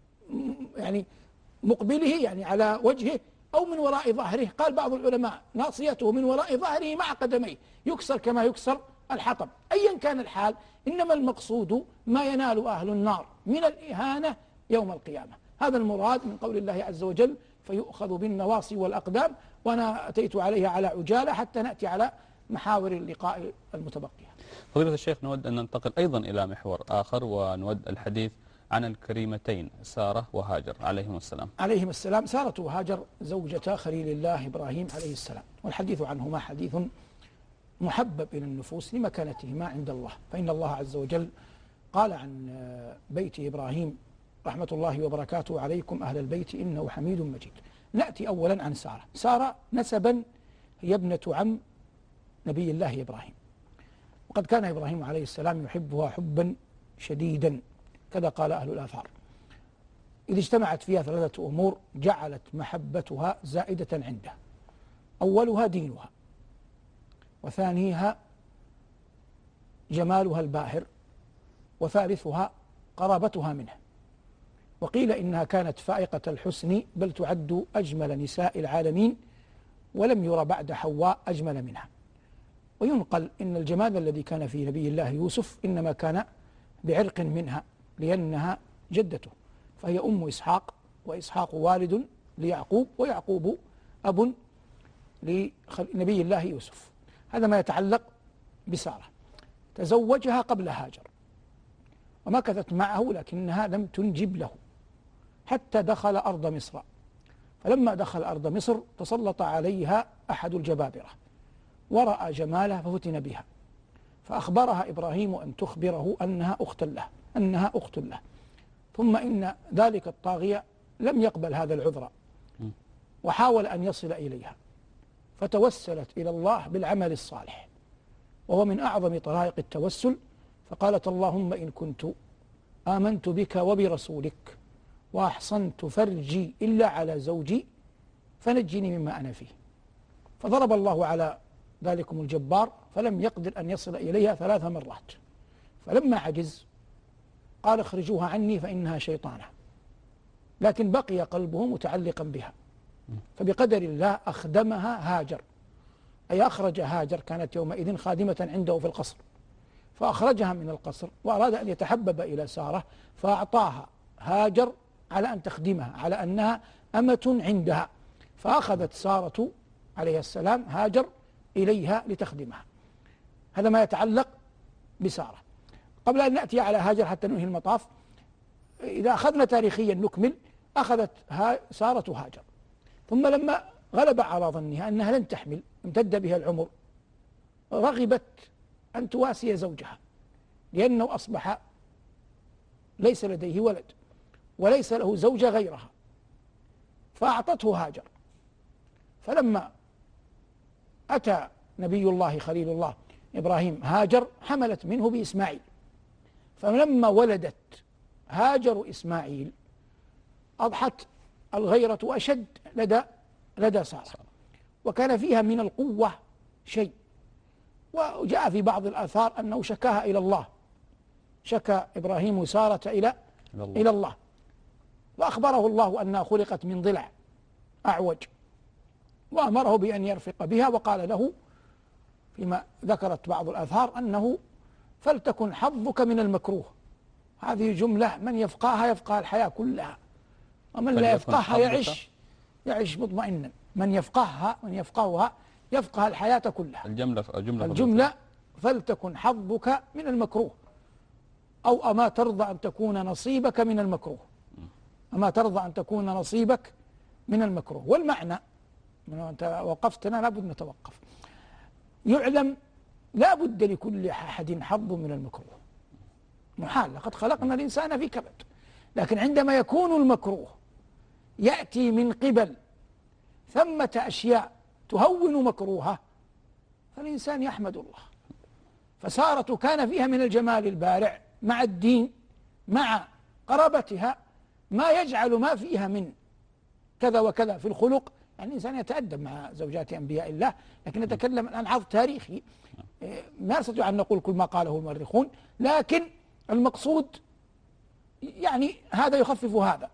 يعني مقبله يعني على وجهه أو من وراء ظهره؟ قال بعض العلماء ناصيته من وراء ظهره مع قدميه، يكسر كما يكسر الحطب. أيا كان الحال، إنما المقصود ما ينال أهل النار من الإهانة يوم القيامة. هذا المراد من قول الله عز وجل فيؤخذ بالنواصي والأقدام، وأنا أتيت عليها على عجالة حتى نأتي على محاور اللقاء المتبقية. فضيلة الشيخ، نود أن ننتقل أيضا إلى محور آخر، ونود الحديث عن الكريمتين سارة وهاجر عليهم السلام. عليهم السلام. سارة وهاجر زوجتا خليل الله إبراهيم عليه السلام، والحديث عنهما حديث محبب إلى النفوس لمكانتهما عند الله. فإن الله عز وجل قال عن بيت إبراهيم رحمة الله وبركاته عليكم أهل البيت إنه حميد مجيد. نأتي أولا عن سارة. سارة نسبا هي ابنة عم نبي الله إبراهيم، وقد كان إبراهيم عليه السلام يحبها حبا شديدا كذا قال أهل الآثار. إذ اجتمعت فيها ثلاثة أمور جعلت محبتها زائدة عنده: أولها دينها، وثانيها جمالها الباهر، وثالثها قرابتها منه. وقيل إنها كانت فائقة الحسن بل تعد أجمل نساء العالمين، ولم يرى بعد حواء أجمل منها. وينقل إن الجمال الذي كان في نبي الله يوسف إنما كان بعرق منها لأنها جدته، فهي أم إسحاق، وإسحاق والد ليعقوب، ويعقوب أب لنبي الله يوسف. هذا ما يتعلق بسارة. تزوجها قبل هاجر ومكثت معه، لكنها لم تنجب له حتى دخل أرض مصر. فلما دخل أرض مصر تسلط عليها أحد الجبابرة ورأى جمالها ففتن بها، فأخبرها إبراهيم أن تخبره أنها أخت له أنها أخت له ثم إن ذلك الطاغية لم يقبل هذا العذر وحاول أن يصل إليها، فتوسلت إلى الله بالعمل الصالح، وهو من أعظم طرائق التوسل. فقالت اللهم إن كنت آمنت بك وبرسولك وأحصنت فرجي إلا على زوجي فنجني مما أنا فيه. فضرب الله على ذلكم الجبار فلم يقدر أن يصل إليها ثلاث مرات، فلما عجز قال اخرجوها عني فإنها شيطانة، لكن بقي قلبه متعلقا بها. فبقدر الله أخدمها هاجر، أي أخرج هاجر، كانت يومئذ خادمة عنده في القصر، فأخرجها من القصر وأراد أن يتحبب إلى سارة، فأعطاها هاجر على أن تخدمها، على أنها أمة عندها، فأخذت سارة عليه السلام هاجر إليها لتخدمها. هذا ما يتعلق بسارة. قبل أن نأتي على هاجر حتى ننهي المطاف، إذا أخذنا تاريخيا نكمل. أخذت سارة هاجر، ثم لما غلب على ظنها أنها لن تحمل، امتد بها العمر، رغبت أن تواسي زوجها، لأنه أصبح ليس لديه ولد وليس له زوجة غيرها، فأعطته هاجر. فلما أتى نبي الله خليل الله إبراهيم هاجر حملت منه بإسماعيل، فلما ولدت هاجر إسماعيل أضحت الغيرة أشد لدى لدى سارة، وكان فيها من القوة شيء. وجاء في بعض الآثار أنه شكاها إلى الله، شكى إبراهيم سارة إلى الله. إلى الله، وأخبره الله أنها خلقت من ضلع أعوج، وأمره بأن يرفق بها، وقال له فيما ذكرت بعض الآثار أنه فلتكن حظك من المكروه، هذه جملة من يفقهها يفقه الحياة كلها، ومن لا فليكن يفقهها حظك. يعيش يعيش مطمئنا. من يفقهها من يفقهها يفقه الحياة كلها. الجملة الجملة الجملة فلتكن حظك من المكروه، أو أما ترضى أن تكون نصيبك من المكروه، أما ترضى أن تكون نصيبك من المكروه. والمعنى من أنت وقفتنا لابد نتوقف. يعلم لا بد لكل أحد حظ من المكروه، محال، لقد خلقنا الإنسان في كبد. لكن عندما يكون المكروه يأتي من قبل ثمة أشياء تهون مكروهه فالإنسان يحمد الله. فسارة كان فيها من الجمال البارع مع الدين مع قرابتها ما يجعل ما فيها من كذا وكذا في الخلق. يعني الإنسان يتأدب مع زوجات أنبياء الله، لكن نتكلم الآن عرض تاريخي ما نستطيع أن نقول كل ما قاله المؤرخون، لكن المقصود يعني هذا يخفف هذا.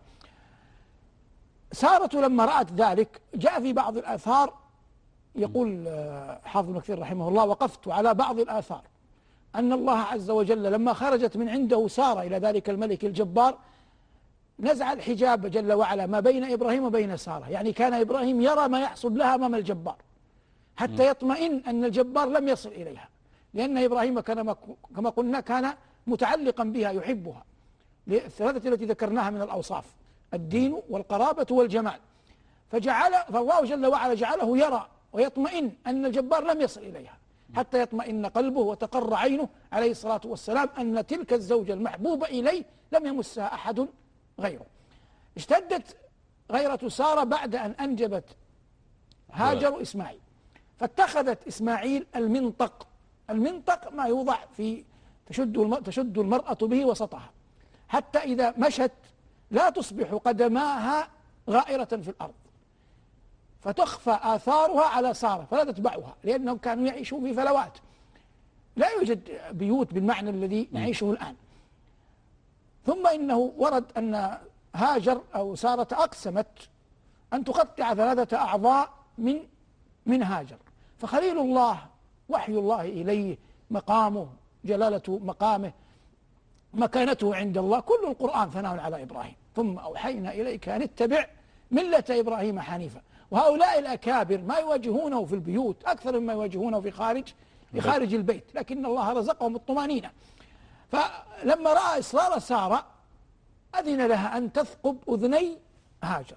سارة لما رأت ذلك جاء في بعض الآثار، يقول حافظ ابن كثير رحمه الله: وقفت على بعض الآثار أن الله عز وجل لما خرجت من عنده سارة إلى ذلك الملك الجبار نزع الحجاب جل وعلا ما بين إبراهيم وبين سارة. يعني كان إبراهيم يرى ما يحصل لها أمام الجبار حتى يطمئن أن الجبار لم يصل إليها، لأن إبراهيم كان كما قلنا كان متعلقا بها يحبها للثلاثة التي ذكرناها من الأوصاف: الدين والقرابة والجمال. فجعل فالله جل وعلا جعله يرى ويطمئن أن الجبار لم يصل إليها حتى يطمئن قلبه وتقر عينه عليه الصلاة والسلام أن تلك الزوجة المحبوبة إليه لم يمسها أحد غيره. اشتدت غيرة سارة بعد أن أنجبت هاجر إسماعيل، فاتخذت إسماعيل المنطق. المنطق ما يوضع في تشد تشد المرأة به وسطها حتى إذا مشت لا تصبح قدماها غائرة في الأرض، فتخفى آثارها على سارة فلا تتبعها، لأنهم كانوا يعيشون في فلوات، لا يوجد بيوت بالمعنى الذي نعيشه الآن. ثم إنه ورد أن هاجر أو سارة أقسمت أن تقطع ثلاثة أعضاء من من هاجر. فخليل الله وحي الله إليه، مقامه، جلالة مقامه، مكانته عند الله، كل القرآن ثناء على إبراهيم. ثم أوحينا إليك أن اتبع ملة إبراهيم حنيفا. وهؤلاء الأكابر ما يواجهونه في البيوت أكثر مما يواجهونه في خارج في خارج البيت، لكن الله رزقهم الطمأنينة. فلما رأى إصرار سارة أذن لها أن تثقب أذني هاجر.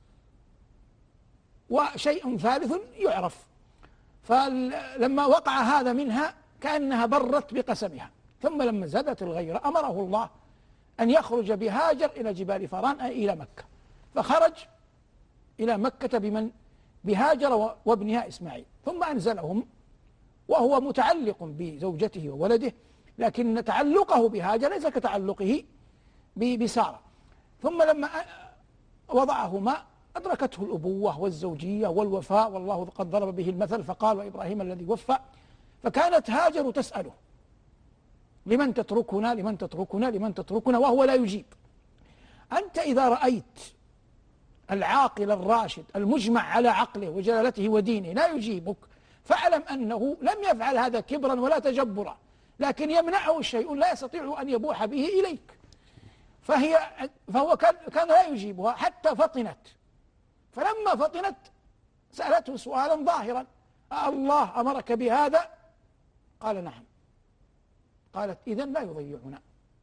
وشيء ثالث يعرف، فلما وقع هذا منها كأنها برت بقسمها. ثم لما زادت الغيرة أمره الله أن يخرج بهاجر إلى جبال فران أي إلى مكة، فخرج إلى مكة بمن بهاجر وابنها إسماعيل، ثم أنزلهم وهو متعلق بزوجته وولده، لكن تعلقه بهاجر ليس كتعلقه بسارة. ثم لما وضعهما أدركته الأبوة والزوجية والوفاء، والله قد ضرب به المثل فقال: وإبراهيم الذي وفى. فكانت هاجر تسأله: لمن تتركنا لمن تتركنا لمن تتركنا، وهو لا يجيب. أنت إذا رأيت العاقل الراشد المجمع على عقله وجلالته ودينه لا يجيبك، فاعلم أنه لم يفعل هذا كبرا ولا تجبرا، لكن يمنعه شيء لا يستطيع أن يبوح به إليك. فهي فهو كان, كان لا يجيبها حتى فطنت. فلما فطنت سألته سؤالا ظاهرا: الله أمرك بهذا؟ قال: نعم. قالت: إذن لا يضيعنا.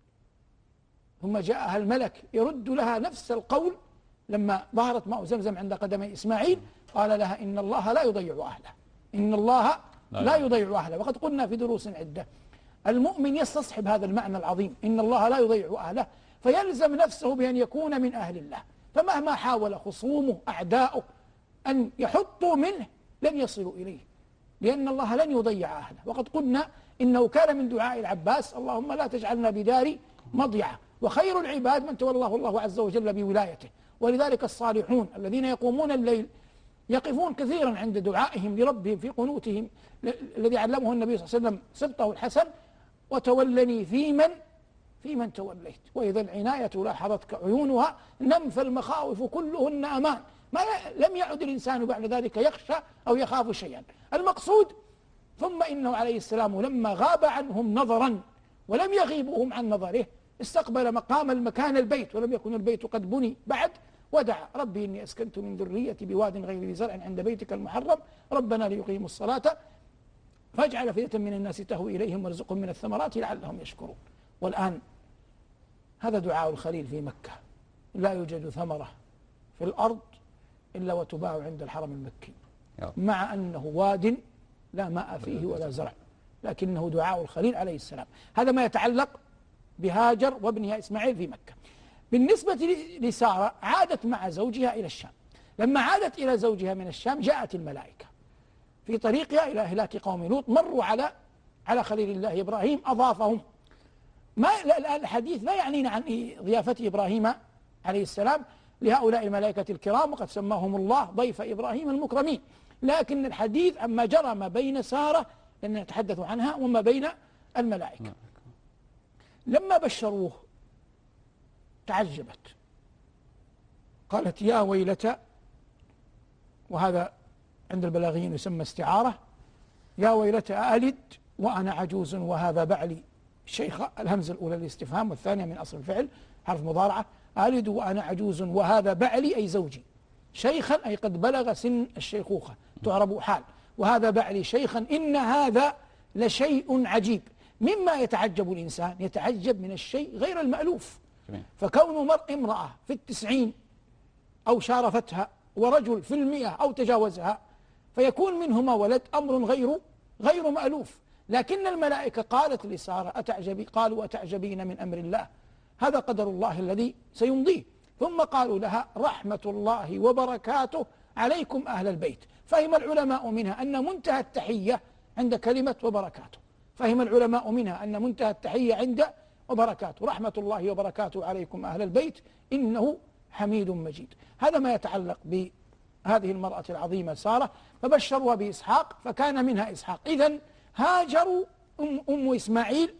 ثم جاءها الملك يرد لها نفس القول لما ظهرت ماء زمزم عند قدمي إسماعيل، قال لها: إن الله لا يضيع أهله، إن الله لا يضيع أهله. وقد قلنا في دروس عدة المؤمن يستصحب هذا المعنى العظيم: إن الله لا يضيع أهله، فيلزم نفسه بأن يكون من أهل الله. فمهما حاول خصومه أعداؤه أن يحطوا منه لن يصلوا إليه، لأن الله لن يضيع أهله. وقد قلنا إنه كان من دعاء العباس: اللهم لا تجعلنا بدار مضيعة، وخير العباد من تولاه الله عز وجل بولايته. ولذلك الصالحون الذين يقومون الليل يقفون كثيرا عند دعائهم لربهم في قنوتهم الذي علمه النبي صلى الله عليه وسلم صدقه الحسن: وتولني فيمن فيمن توليت، وإذا العناية لاحظتك عيونها نم فالمخاوف كلهن أمان. ما لم يعد الإنسان بعد ذلك يخشى أو يخاف شيئا. المقصود: ثم إنه عليه السلام لما غاب عنهم نظرا ولم يغيبوهم عن نظره استقبل مقام المكان البيت ولم يكن البيت قد بني بعد، ودعا ربي إني أسكنت من ذريتي بواد غير ذي زرع عند بيتك المحرم ربنا ليقيموا الصلاة فاجعل أفئدة من الناس تهوي إليهم وارزقهم من الثمرات لعلهم يشكرون. والآن هذا دعاء الخليل في مكة، لا يوجد ثمرة في الأرض إلا وتباع عند الحرم المكي، مع أنه واد لا ماء فيه ولا زرع، لكنه دعاء الخليل عليه السلام. هذا ما يتعلق بهاجر وابنها إسماعيل في مكة. بالنسبة لسارة عادت مع زوجها إلى الشام، لما عادت إلى زوجها من الشام جاءت الملائكة في طريقها إلى إهلاك قوم لوط، مروا على على خليل الله إبراهيم أضافهم. ما الحديث لا يعنينا عن ضيافة إبراهيم عليه السلام لهؤلاء الملائكة الكرام، وقد سماهم الله ضيف إبراهيم المكرمين، لكن الحديث عما جرى ما بين سارة لأن نتحدث عنها وما بين الملائكة. لما بشروه تعجبت، قالت يا ويلتى، وهذا عند البلاغيين يسمى استعارة، يا ويلتى ألد وأنا عجوز وهذا بعلي شيخة. الهمزة الأولى للاستفهام والثانية من أصل الفعل حرف مضارعة، ألد وأنا عجوز وهذا بعلي أي زوجي شيخا أي قد بلغ سن الشيخوخة تعرب حال، وهذا بعلي شيخا إن هذا لشيء عجيب. مما يتعجب الإنسان يتعجب من الشيء غير المألوف، فكون مرء امرأة في التسعين أو شارفتها ورجل في المئة أو تجاوزها فيكون منهما ولد أمر غير غير مألوف. لكن الملائكة قالت لسارة أتعجبي، قالوا أتعجبين من أمر الله، هذا قدر الله الذي سيمضيه. ثم قالوا لها رحمة الله وبركاته عليكم أهل البيت. فهم العلماء منها أن منتهى التحية عند كلمة وبركاته، فهم العلماء منها أن منتهى التحية عند وبركاته، رحمة الله وبركاته عليكم أهل البيت إنه حميد مجيد. هذا ما يتعلق بهذه المرأة العظيمة سارة. فبشروا بإسحاق فكان منها إسحاق. إذن هاجر أم, أم إسماعيل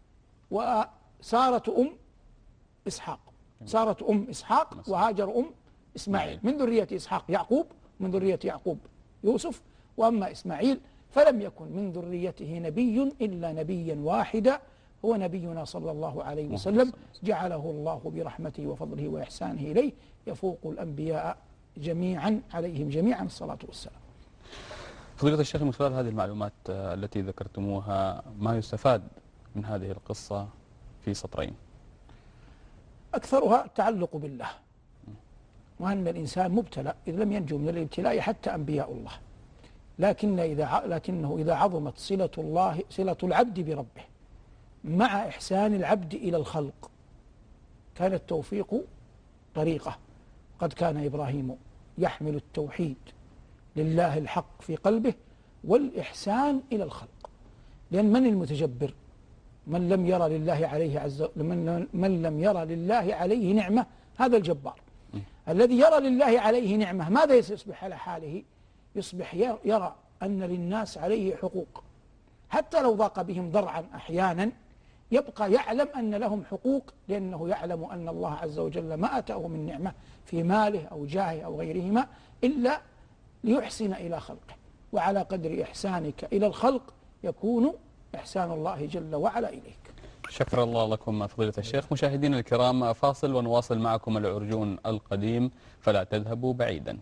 وسارة أم إسحاق، سارة أم إسحاق وهاجر أم إسماعيل، من ذرية إسحاق يعقوب، من ذرية يعقوب يوسف، وأما إسماعيل فلم يكن من ذريته نبي إلا نبيا واحدا هو نبينا صلى الله عليه وسلم، جعله الله برحمته وفضله وإحسانه إليه يفوق الأنبياء جميعا عليهم جميعا الصلاة والسلام. فضيلة الشيخ، من خلال هذه المعلومات التي ذكرتموها ما يستفاد من هذه القصة في سطرين؟ أكثرها التعلق بالله، وأن الإنسان مبتلى إذ لم ينجو من الابتلاء حتى أنبياء الله، لكن إذا لكنه إذا عظمت صلة الله صلة العبد بربه مع إحسان العبد إلى الخلق كان التوفيق طريقه. قد كان إبراهيم يحمل التوحيد لله الحق في قلبه والإحسان إلى الخلق، لأن من المتجبر؟ من لم يرى لله عليه عز من, من لم يرى لله عليه نعمة، هذا الجبار. الذي يرى لله عليه نعمة ماذا يصبح على حاله؟ يصبح يرى أن للناس عليه حقوق، حتى لو ضاق بهم ضرعا أحيانا يبقى يعلم أن لهم حقوق، لأنه يعلم أن الله عز وجل ما أتاه من نعمة في ماله أو جاهه أو غيرهما إلا ليحسن إلى خلقه، وعلى قدر إحسانك إلى الخلق يكون إحسان الله جل وعلا إليك. شكر الله لكم فضيلة الشيخ. مشاهدينا الكرام، فاصل ونواصل معكم العرجون القديم، فلا تذهبوا بعيدا.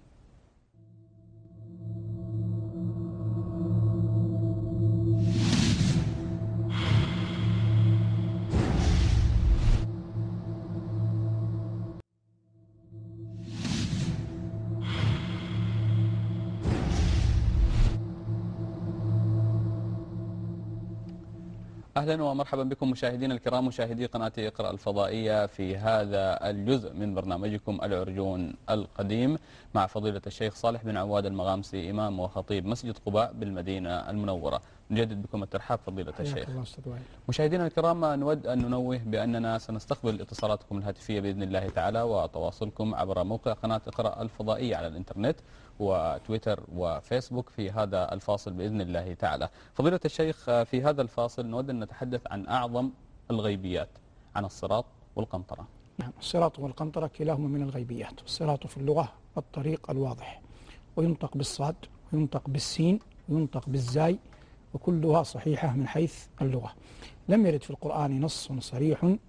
أهلا ومرحبا بكم مشاهدينا الكرام، مشاهدي قناة اقرأ الفضائية في هذا الجزء من برنامجكم العرجون القديم مع فضيلة الشيخ صالح بن عواد المغامسي، إمام وخطيب مسجد قباء بالمدينة المنورة. نجدد بكم الترحاب فضيلة الشيخ. مشاهدينا الكرام، نود أن ننوه بأننا سنستقبل اتصالاتكم الهاتفية بإذن الله تعالى وتواصلكم عبر موقع قناة اقرأ الفضائية على الإنترنت وتويتر وفيسبوك في هذا الفاصل بإذن الله تعالى. فضيلة الشيخ، في هذا الفاصل نود أن نتحدث عن أعظم الغيبيات، عن الصراط والقنطرة. نعم، الصراط والقنطرة كلاهما من الغيبيات. الصراط في اللغة الطريق الواضح، وينطق بالصاد وينطق بالسين وينطق بالزاي، وكلها صحيحة من حيث اللغة. لم يرد في القرآن نص صريح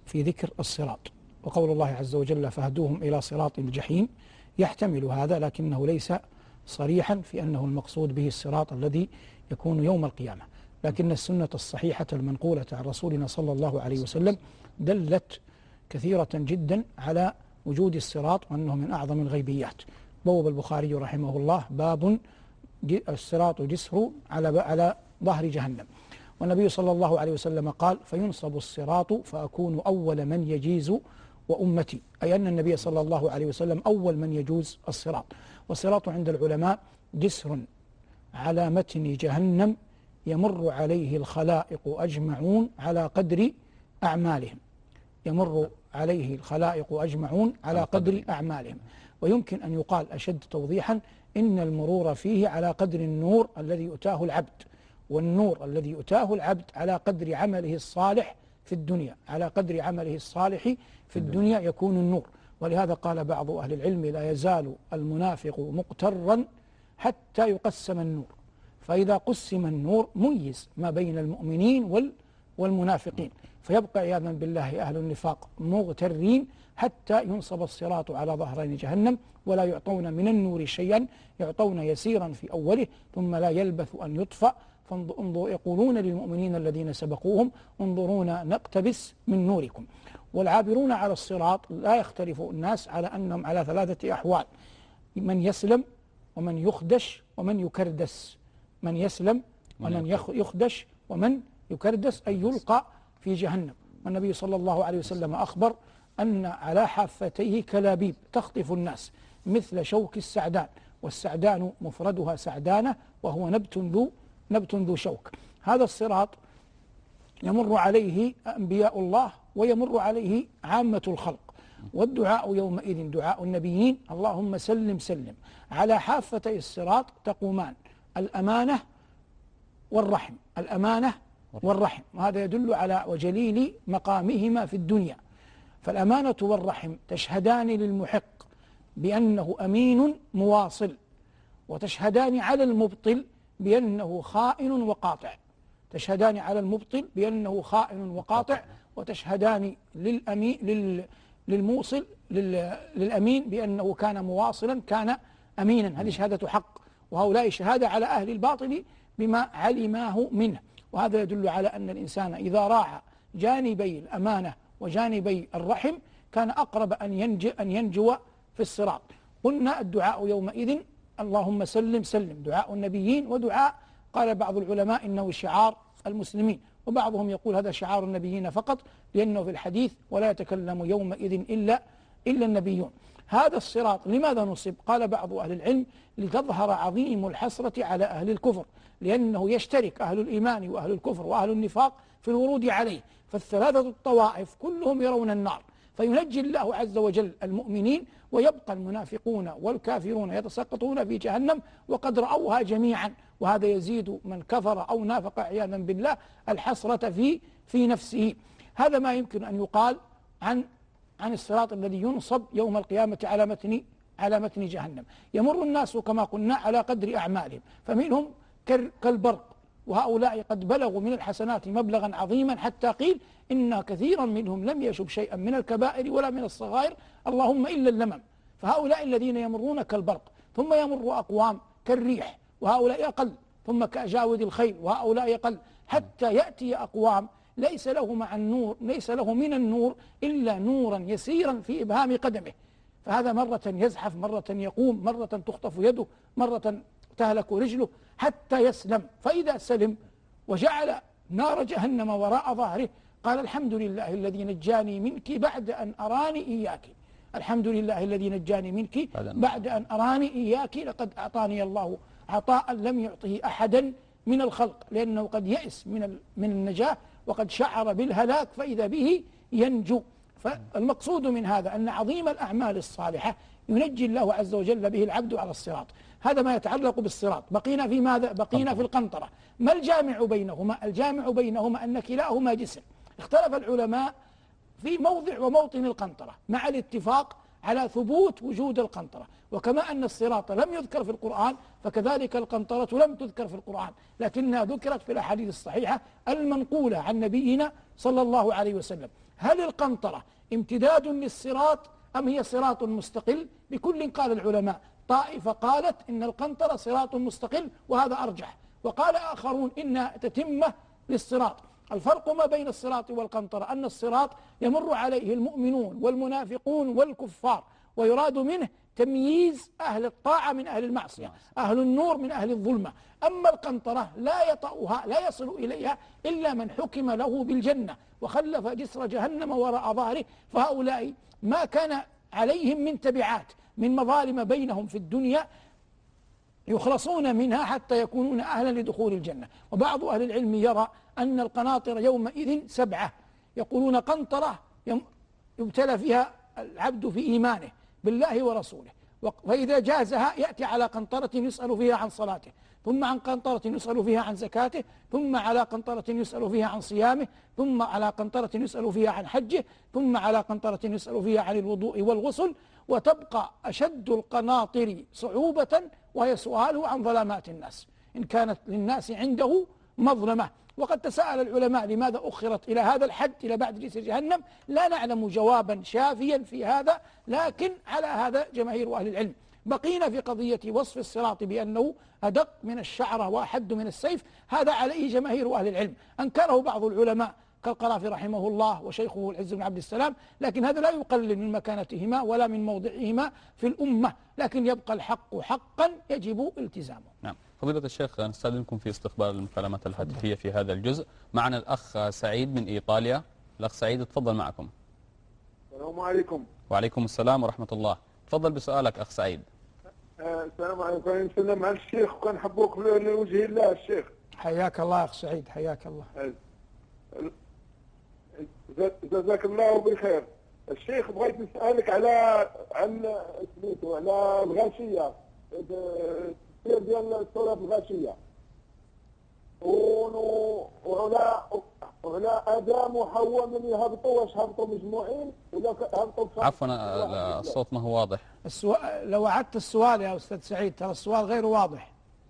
في ذكر الصراط، وقول الله عز وجل فاهدوهم إلى صراط الجحيم يحتمل هذا، لكنه ليس صريحا في أنه المقصود به الصراط الذي يكون يوم القيامة. لكن السنة الصحيحة المنقولة عن رسولنا صلى الله عليه وسلم دلت كثيرة جدا على وجود الصراط وأنه من أعظم الغيبيات. بوب البخاري رحمه الله باب الصراط جسر على على ظهر جهنم، والنبي صلى الله عليه وسلم قال فينصب الصراط فأكون أول من يجيز وأمتي، أي أن النبي صلى الله عليه وسلم أول من يجوز الصراط. والصراط عند العلماء جسر على متن جهنم يمر عليه الخلائق أجمعون على قدر أعمالهم، يمر عليه الخلائق أجمعون على قدر أعمالهم. ويمكن أن يقال أشد توضيحا إن المرور فيه على قدر النور الذي يؤتاه العبد، والنور الذي يؤتاه العبد على قدر عمله الصالح في الدنيا، على قدر عمله الصالح في الدنيا يكون النور. ولهذا قال بعض أهل العلم لا يزال المنافق مقترا حتى يقسم النور، فإذا قسم النور ميز ما بين المؤمنين والمنافقين، فيبقى عياذا بالله أهل النفاق مغترين حتى ينصب الصراط على ظهرين جهنم ولا يعطون من النور شيئا، يعطون يسيرا في أوله ثم لا يلبث أن يطفأ. فانظروا يقولون للمؤمنين الذين سبقوهم انظرونا نقتبس من نوركم. والعابرون على الصراط لا يختلف الناس على أنهم على ثلاثة أحوال: من يسلم ومن يخدش ومن يكردس، من يسلم ومن يخدش ومن يكردس أي يلقى في جهنم. والنبي صلى الله عليه وسلم أخبر أن على حافتيه كلابيب تخطف الناس مثل شوك السعدان، والسعدان مفردها سعدانة وهو نبت ذو نبت ذو شوك. هذا الصراط يمر عليه أنبياء الله ويمر عليه عامة الخلق، والدعاء يومئذ دعاء النبيين اللهم سلم سلم. على حافتي الصراط تقومان الأمانة والرحم، الأمانة والرحم، وهذا يدل على وجليل مقامهما في الدنيا. فالأمانة والرحم تشهدان للمحق بأنه أمين مواصل، وتشهدان على المبطل بأنه خائن وقاطع، تشهدان على المبطل بأنه خائن وقاطع، وتشهدان للأمين للموصل للأمين بأنه كان مواصلا كان أمينا. هذه شهادة حق، وهؤلاء شهادة على أهل الباطل بما علماه منه. وهذا يدل على أن الإنسان إذا راعى جانبي الأمانة وجانبي الرحم كان أقرب أن ينجو, أن ينجو في الصراط. قلنا الدعاء يومئذ اللهم سلم سلم دعاء النبيين، ودعاء قال بعض العلماء إنه شعار المسلمين، وبعضهم يقول هذا شعار النبيين فقط، لأنه في الحديث ولا يتكلم يومئذ إلا إلا النبيون. هذا الصراط لماذا نصب؟ قال بعض أهل العلم لتظهر عظيم الحسرة على أهل الكفر، لأنه يشترك أهل الإيمان وأهل الكفر وأهل النفاق في الورود عليه، فالثلاثة الطوائف كلهم يرون النار، فينجي الله عز وجل المؤمنين ويبقى المنافقون والكافرون يتساقطون في جهنم وقد رأوها جميعا. وهذا يزيد من كفر أو نافق عياذا بالله الحسرة في في نفسه. هذا ما يمكن أن يقال عن عن الصراط الذي ينصب يوم القيامة على متن على متن جهنم. يمر الناس كما قلنا على قدر أعمالهم، فمنهم كالبرق، وهؤلاء قد بلغوا من الحسنات مبلغا عظيما حتى قيل إن كثيرا منهم لم يشب شيئا من الكبائر ولا من الصغائر اللهم إلا اللمم. فهؤلاء الذين يمرون كالبرق، ثم يمر أقوام كالريح وهؤلاء أقل، ثم كأجاود الخيل وهؤلاء أقل، حتى يأتي أقوام ليس له مع النور ليس له من النور إلا نورا يسيرا في إبهام قدمه، فهذا مرة يزحف، مرة يقوم، مرة تخطف يده، مرة تهلك رجله حتى يسلم. فإذا سلم وجعل نار جهنم وراء ظهره قال الحمد لله الذي نجاني منك بعد أن أراني إياك، الحمد لله الذي نجاني منك بعد أن أراني إياك، لقد أعطاني الله عطاء لم يعطه أحدا من الخلق، لأنه قد يئس من من النجاة وقد شعر بالهلاك فإذا به ينجو. فالمقصود من هذا أن عظيم الأعمال الصالحة ينجي الله عز وجل به العبد على الصراط. هذا ما يتعلق بالصراط. بقينا في ماذا؟ بقينا في القنطرة. ما الجامع بينهما؟ الجامع بينهما أن كلاهما جسر. اختلف العلماء في موضع وموطن القنطرة مع الاتفاق على ثبوت وجود القنطرة، وكما أن الصراط لم يذكر في القرآن فكذلك القنطرة لم تذكر في القرآن، لكنها ذكرت في الأحاديث الصحيحة المنقولة عن نبينا صلى الله عليه وسلم. هل القنطرة امتداد للصراط أم هي صراط مستقل؟ بكل قال العلماء، طائفة قالت إن القنطرة صراط مستقل وهذا أرجح، وقال آخرون إنها تتمة للصراط. الفرق ما بين الصراط والقنطرة أن الصراط يمر عليه المؤمنون والمنافقون والكفار، ويراد منه تمييز أهل الطاعة من أهل المعصية، أهل النور من أهل الظلمة. أما القنطرة لا يطأها لا يصل إليها إلا من حكم له بالجنة وخلف جسر جهنم وراء ظهره، فهؤلاء ما كان عليهم من تبعات من مظالم بينهم في الدنيا يخلصون منها حتى يكونون أهلا لدخول الجنة. وبعض أهل العلم يرى أن القناطر يومئذ سبعة، يقولون قنطرة يبتلى فيها العبد في إيمانه بالله ورسوله، فإذا جازها يأتي على قنطرة يسأل فيها عن صلاته، ثم عن قنطرة يسأل فيها عن زكاته، ثم على قنطرة يسأل فيها عن صيامه، ثم على قنطرة يسأل فيها عن حجه، ثم على قنطرة يسأل فيها عن الوضوء والغسل. وتبقى أشد القناطر صعوبة وهي سؤاله عن ظلامات الناس إن كانت للناس عنده مظلمة. وقد تساءل العلماء لماذا أخرت إلى هذا الحد إلى بعد جسر جهنم، لا نعلم جوابا شافيا في هذا، لكن على هذا جماهير أهل العلم. بقينا في قضية وصف الصراط بأنه أدق من الشعرة وأحد من السيف، هذا عليه جماهير أهل العلم، أنكره بعض العلماء كالقرافي رحمه الله وشيخه العز بن عبد السلام، لكن هذا لا يقلل من مكانتهما ولا من موضعهما في الأمة، لكن يبقى الحق حقا يجب التزامه. نعم. فضيلة الشيخ، نستأذنكم في استقبال المكالمات الهاتفية في هذا الجزء. معنا الأخ سعيد من إيطاليا. الأخ سعيد تفضل معكم. السلام عليكم. وعليكم السلام ورحمة الله. تفضل بسؤالك أخ سعيد. السلام عليكم. نسلم على الشيخ وكان حبوك لوجه الله الشيخ. حياك الله أخ سعيد، حياك الله. جزاك الله بالخير. الشيخ بغيت نسألك على عن سميتو على الغاشية، التفسير ديال سورة الغاشية، وعلى وعلى آدم وحواء من يهبطوا، واش هبطوا مجموعين ولا هبطوا؟ عفوا الصوت ما هو واضح. السؤال لو أعدت السؤال يا أستاذ سعيد، ترى السؤال غير واضح.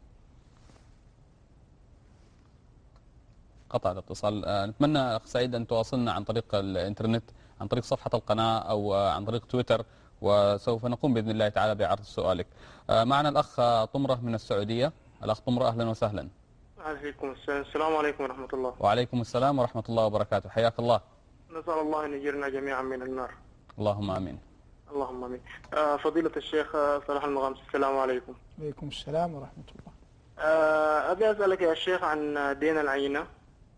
قطع الاتصال. نتمنى أخ سعيد أن تواصلنا عن طريق الإنترنت، عن طريق صفحة القناة أو عن طريق تويتر، وسوف نقوم بإذن الله تعالى بعرض سؤالك. معنا الأخ طمرة من السعودية. الأخ طمرة أهلا وسهلا. عليكم السلام. السلام عليكم ورحمة الله. وعليكم السلام ورحمة الله وبركاته. حياك الله. نسأل الله أن يجيرنا جميعا من النار. اللهم آمين. اللهم آمين. فضيلة الشيخ صلاح المغامس، السلام عليكم. وعليكم السلام ورحمة الله. أبي أسألك يا شيخ عن دين العينة.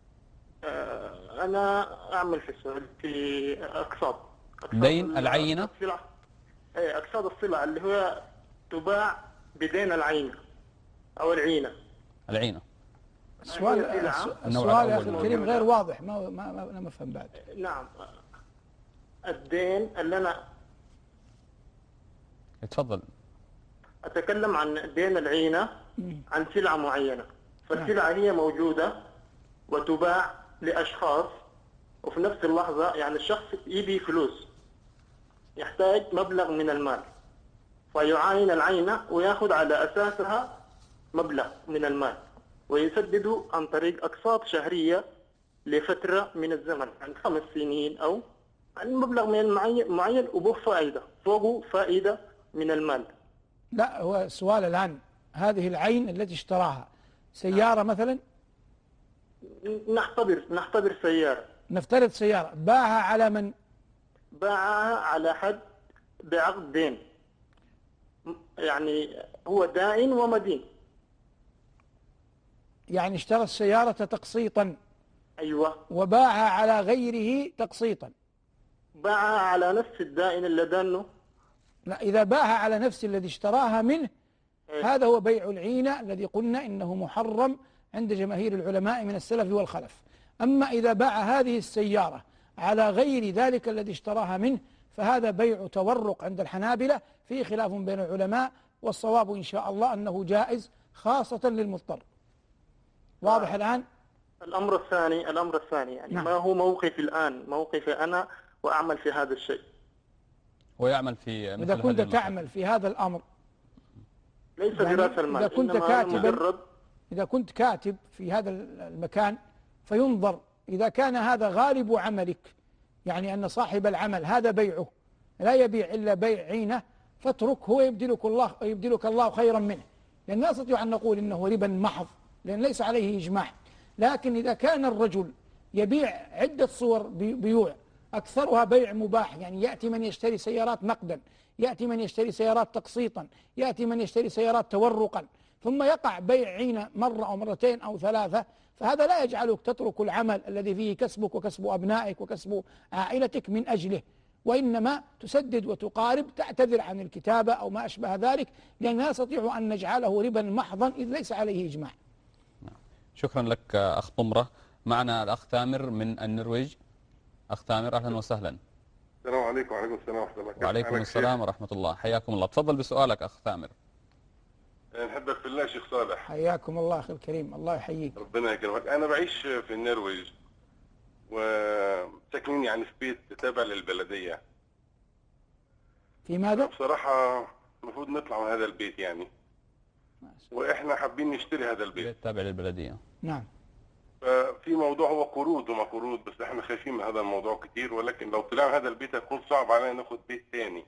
أنا أعمل في السعودية في أقساط. دين العينة؟ إيه، أقساط الصلة اللي هو تباع بدين العينة أو العينة. العينة. السؤال السؤال يا أخي الكريم غير واضح، ما ما ما أنا ما أفهم بعد. نعم. الدين اللي أنا اتفضل. أتكلم عن دين العينة عن سلعة معينة، فالسلعة هي موجودة وتباع لأشخاص، وفي نفس اللحظة يعني الشخص يبي فلوس، يحتاج مبلغ من المال، فيعاين العينة ويأخذ على أساسها مبلغ من المال ويسدده عن طريق أقساط شهرية لفترة من الزمن، عن خمس سنين أو عن مبلغ من معين وبه فائدة فوقه فائدة من المال. لا، هو السؤال الآن هذه العين التي اشتراها سيارة مثلا؟ نختبر نختبر سيارة. نفترض سيارة، باعها على من؟ باعها على حد بعقد دين، يعني هو دائن ومدين. يعني اشترى السيارة تقسيطا. أيوة. وباعها على غيره تقسيطا. باعها على نفس الدائن اللي دانه. لا، إذا باعها على نفس الذي اشتراها منه إيه؟ هذا هو بيع العينة الذي قلنا إنه محرم عند جماهير العلماء من السلف والخلف. أما إذا باع هذه السيارة على غير ذلك الذي اشتراها منه فهذا بيع تورق عند الحنابلة، فيه خلاف بين العلماء، والصواب إن شاء الله أنه جائز خاصة للمضطر. واضح الآن؟ الأمر الثاني الأمر الثاني يعني نعم. ما هو موقفي الآن، موقفي أنا وأعمل في هذا الشيء ويعمل في إذا كنت تعمل في هذا الأمر ليس يعني برأس المال، إذا كنت كاتبا إذا كنت كاتب في هذا المكان فينظر إذا كان هذا غالب عملك، يعني أن صاحب العمل هذا بيعه لا يبيع إلا بيع عينه، فاتركه ويبدلك الله يبدلك الله خيرا منه، لأن لا نستطيع أن نقول إنه ربا محض لأن ليس عليه إجماع. لكن إذا كان الرجل يبيع عدة صور بيوع أكثرها بيع مباح، يعني يأتي من يشتري سيارات نقدا، يأتي من يشتري سيارات تقسيطا، يأتي من يشتري سيارات تورقا، ثم يقع بيع عينه مرة أو مرتين أو ثلاثة، فهذا لا يجعلك تترك العمل الذي فيه كسبك وكسب أبنائك وكسب عائلتك من أجله، وإنما تسدد وتقارب، تعتذر عن الكتابة أو ما أشبه ذلك، لأن لا نستطيع أن نجعله ربا محضا إذ ليس عليه إجماع. شكرا لك أخ طمرة. معنا الأخ ثامر من النرويج. أخ ثامر أهلا وسهلا. السلام عليكم. وعليكم السلام ورحمة الله. وعليكم السلام ورحمة الله، حياكم الله. تفضل بسؤالك أخ ثامر. نحبك في الله شيخ صالح. حياكم الله أخي الكريم، الله يحييك. ربنا يكرمك. أنا بعيش في النرويج وساكنين يعني في بيت تابع للبلدية. في ماذا؟ بصراحة المفروض نطلع من هذا البيت يعني، وإحنا حابين نشتري هذا البيت. بيت تابع للبلدية. نعم. ففي موضوع هو قروض وما قروض، بس احنا خايفين من هذا الموضوع كتير، ولكن لو طلعنا هذا البيت هيكون صعب علينا ناخد بيت ثاني.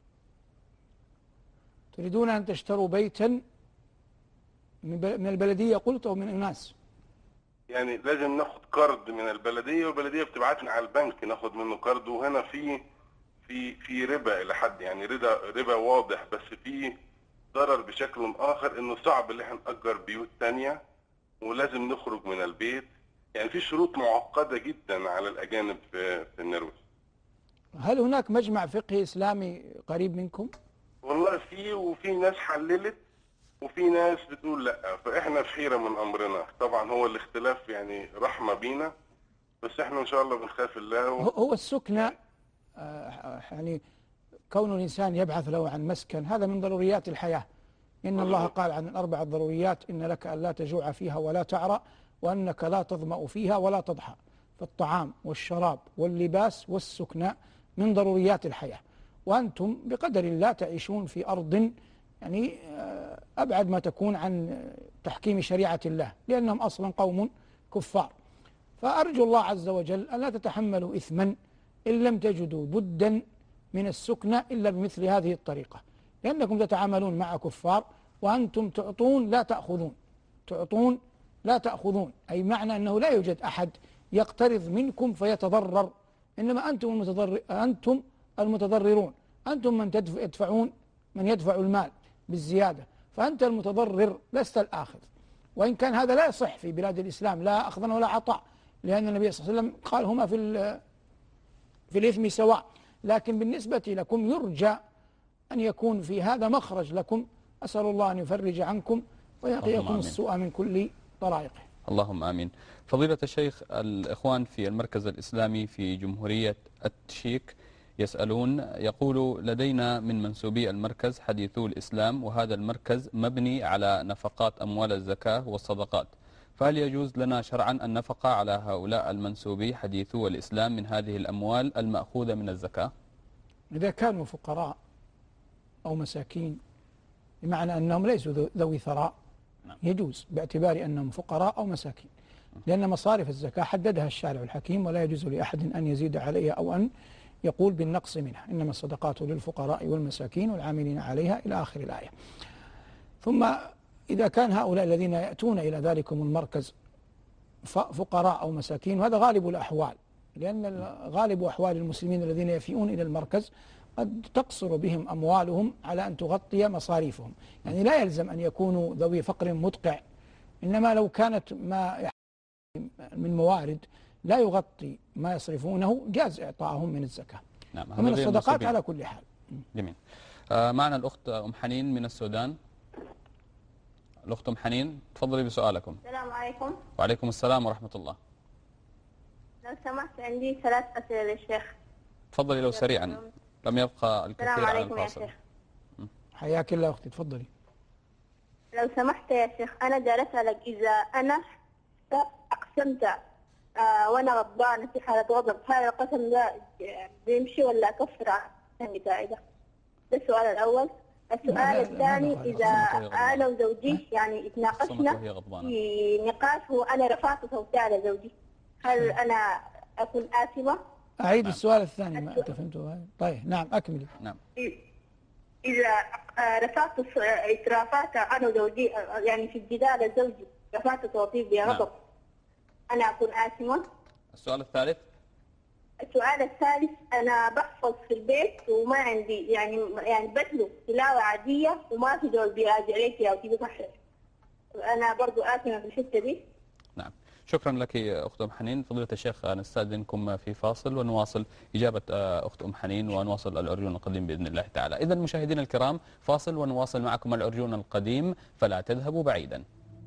تريدون أن تشتروا بيتا من البلدية قلت أو من الناس؟ يعني لازم ناخد قرض من البلدية، والبلدية بتبعتنا على البنك ناخد منه قرض، وهنا في في في ربا إلى حد يعني ربا ربا واضح، بس في ضرر بشكل آخر إنه صعب اللي احنا نأجر بيوت ثانية ولازم نخرج من البيت، يعني في شروط معقدة جدا على الأجانب في, في النرويج. هل هناك مجمع فقهي إسلامي قريب منكم؟ والله في، وفي ناس حللت وفي ناس بتقول لا، فإحنا في حيرة من أمرنا. طبعا هو الاختلاف يعني رحمة بينا، بس إحنا إن شاء الله بنخاف الله. و... هو السكنة آه يعني كون الإنسان يبحث له عن مسكن هذا من ضروريات الحياة، إن الله قال عن الأربع الضروريات إن لك أن لا تجوع فيها ولا تعرى وأنك لا تظمأ فيها ولا تضحى، فالطعام والشراب واللباس والسكنى من ضروريات الحياة، وأنتم بقدر الله تعيشون في أرض يعني أبعد ما تكون عن تحكيم شريعة الله، لأنهم أصلا قوم كفار. فأرجو الله عز وجل أن لا تتحملوا إثما إن لم تجدوا بدا من السكنى إلا بمثل هذه الطريقة، لأنكم تتعاملون مع كفار وأنتم تعطون لا تأخذون، تعطون لا تأخذون، أي معنى أنه لا يوجد أحد يقترض منكم فيتضرر، إنما أنتم المتضرر أنتم المتضررون، أنتم من تدفعون من يدفع المال بالزيادة، فأنت المتضرر لست الآخذ. وإن كان هذا لا يصح في بلاد الإسلام لا أخذا ولا عطاء، لأن النبي صلى الله عليه وسلم قال هما في في الإثم سواء، لكن بالنسبة لكم يرجى أن يكون في هذا مخرج لكم. أسأل الله أن يفرج عنكم ويقيكم السوء من كل طرائقه. اللهم آمين. فضيلة الشيخ، الإخوان في المركز الإسلامي في جمهورية التشيك يسألون، يقول لدينا من منسوبي المركز حديثو الإسلام، وهذا المركز مبني على نفقات أموال الزكاة والصدقات، فهل يجوز لنا شرعا النفقة على هؤلاء المنسوبي حديثو الإسلام من هذه الأموال المأخوذة من الزكاة؟ إذا كانوا فقراء أو مساكين بمعنى أنهم ليسوا ذوي ثراء يجوز باعتبار أنهم فقراء أو مساكين، لأن مصارف الزكاة حددها الشارع الحكيم ولا يجوز لأحد أن يزيد عليها أو أن يقول بالنقص منها، إنما الصدقات للفقراء والمساكين والعاملين عليها إلى آخر الآية. ثم إذا كان هؤلاء الذين يأتون إلى ذلكم المركز فقراء أو مساكين، وهذا غالب الأحوال، لأن غالب أحوال المسلمين الذين يفيئون إلى المركز قد تقصر بهم أموالهم على أن تغطي مصاريفهم، يعني لا يلزم أن يكونوا ذوي فقر مدقع، إنما لو كانت ما من موارد لا يغطي ما يصرفونه جاز إعطائهم من الزكاة. نعم. ومن الصدقات على كل حال. جميل. آه معنا الأخت أم حنين من السودان. الأخت أم حنين تفضلي بسؤالكم. السلام عليكم. وعليكم السلام ورحمة الله. لو سمحت عندي ثلاث أسئلة للشيخ. تفضلي لو سريعا، لم يبقى الكثير السلام على عليكم الفاصل. يا شيخ. حياك الله أختي تفضلي. لو سمحت يا شيخ، أنا جالس أسألك إذا أنا أقسمت آه وأنا غضبانة في حالة غضب، هذا القسم ده بيمشي ولا أكفر عن القسم بتاعي ده؟ ده السؤال الأول. السؤال الثاني، إذا أنا وزوجي يعني اتناقشنا في نقاش وأنا رفعت صوتي على زوجي، هل أنا أكون آثمة أعيد نعم. السؤال الثاني ما أنت فهمته. طيب نعم أكملي. نعم. إذا رفعت إسرافات أنا وزوجي يعني في الجدال زوجي رفعت صوتي بغضب أنا أكون آثمة. السؤال الثالث. السؤال الثالث أنا بحفظ في البيت وما عندي يعني يعني بتلو تلاوة عادية وما في زول بيراجع لي فيها وتيجي صحيح. أنا برضو آثمة في الحتة دي. نعم. شكرا لك أخت أم حنين. فضيلة الشيخ نستأذنكم في فاصل ونواصل إجابة أخت أم حنين ونواصل العرجون القديم بإذن الله تعالى. إذن مشاهدينا الكرام فاصل ونواصل معكم العرجون القديم فلا تذهبوا بعيدا.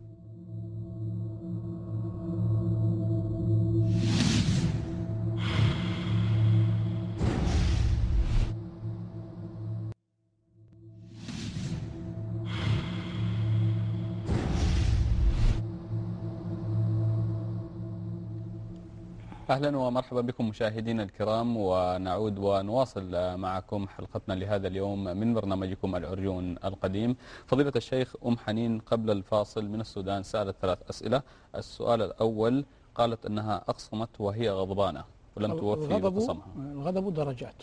أهلا ومرحبا بكم مشاهدينا الكرام، ونعود ونواصل معكم حلقتنا لهذا اليوم من برنامجكم العرجون القديم. فضيلة الشيخ أم حنين قبل الفاصل من السودان سألت ثلاث أسئلة. السؤال الأول قالت أنها أقسمت وهي غضبانة ولم توفي بقسمها. الغضب درجات،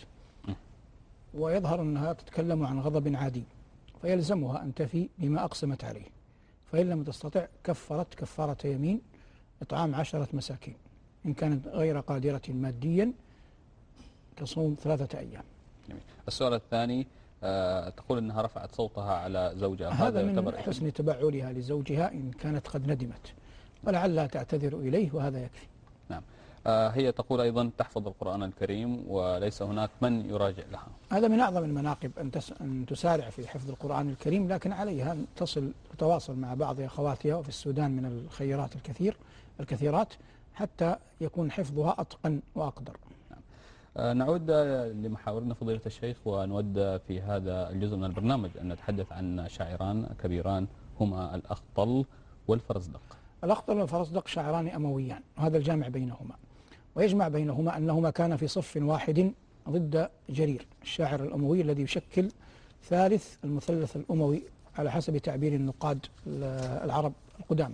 ويظهر أنها تتكلم عن غضب عادي فيلزمها أن تفي بما أقسمت عليه، فإن لم تستطع كفرت كفارة يمين إطعام عشرة مساكين، إن كانت غير قادرة ماديا تصوم ثلاثة أيام. جميل. السؤال الثاني آه تقول أنها رفعت صوتها على زوجها، هذا من حسن تبعلها لزوجها إن كانت قد ندمت، ولعلها تعتذر إليه وهذا يكفي. نعم. آه هي تقول أيضا تحفظ القرآن الكريم وليس هناك من يراجع لها. هذا من أعظم المناقب أن, أن تسارع في حفظ القرآن الكريم، لكن عليها أن تصل تتواصل مع بعض أخواتها، وفي السودان من الخيرات الكثير الكثيرات حتى يكون حفظها أتقن وأقدر. نعم. آه نعود لمحاورنا فضيلة الشيخ، ونود في هذا الجزء من البرنامج أن نتحدث عن شاعران كبيران هما الأخطل والفرزدق. الأخطل والفرزدق شاعران أمويان، وهذا الجامع بينهما، ويجمع بينهما أنهما كانا في صف واحد ضد جرير الشاعر الأموي الذي يشكل ثالث المثلث الأموي على حسب تعبير النقاد العرب القدامى.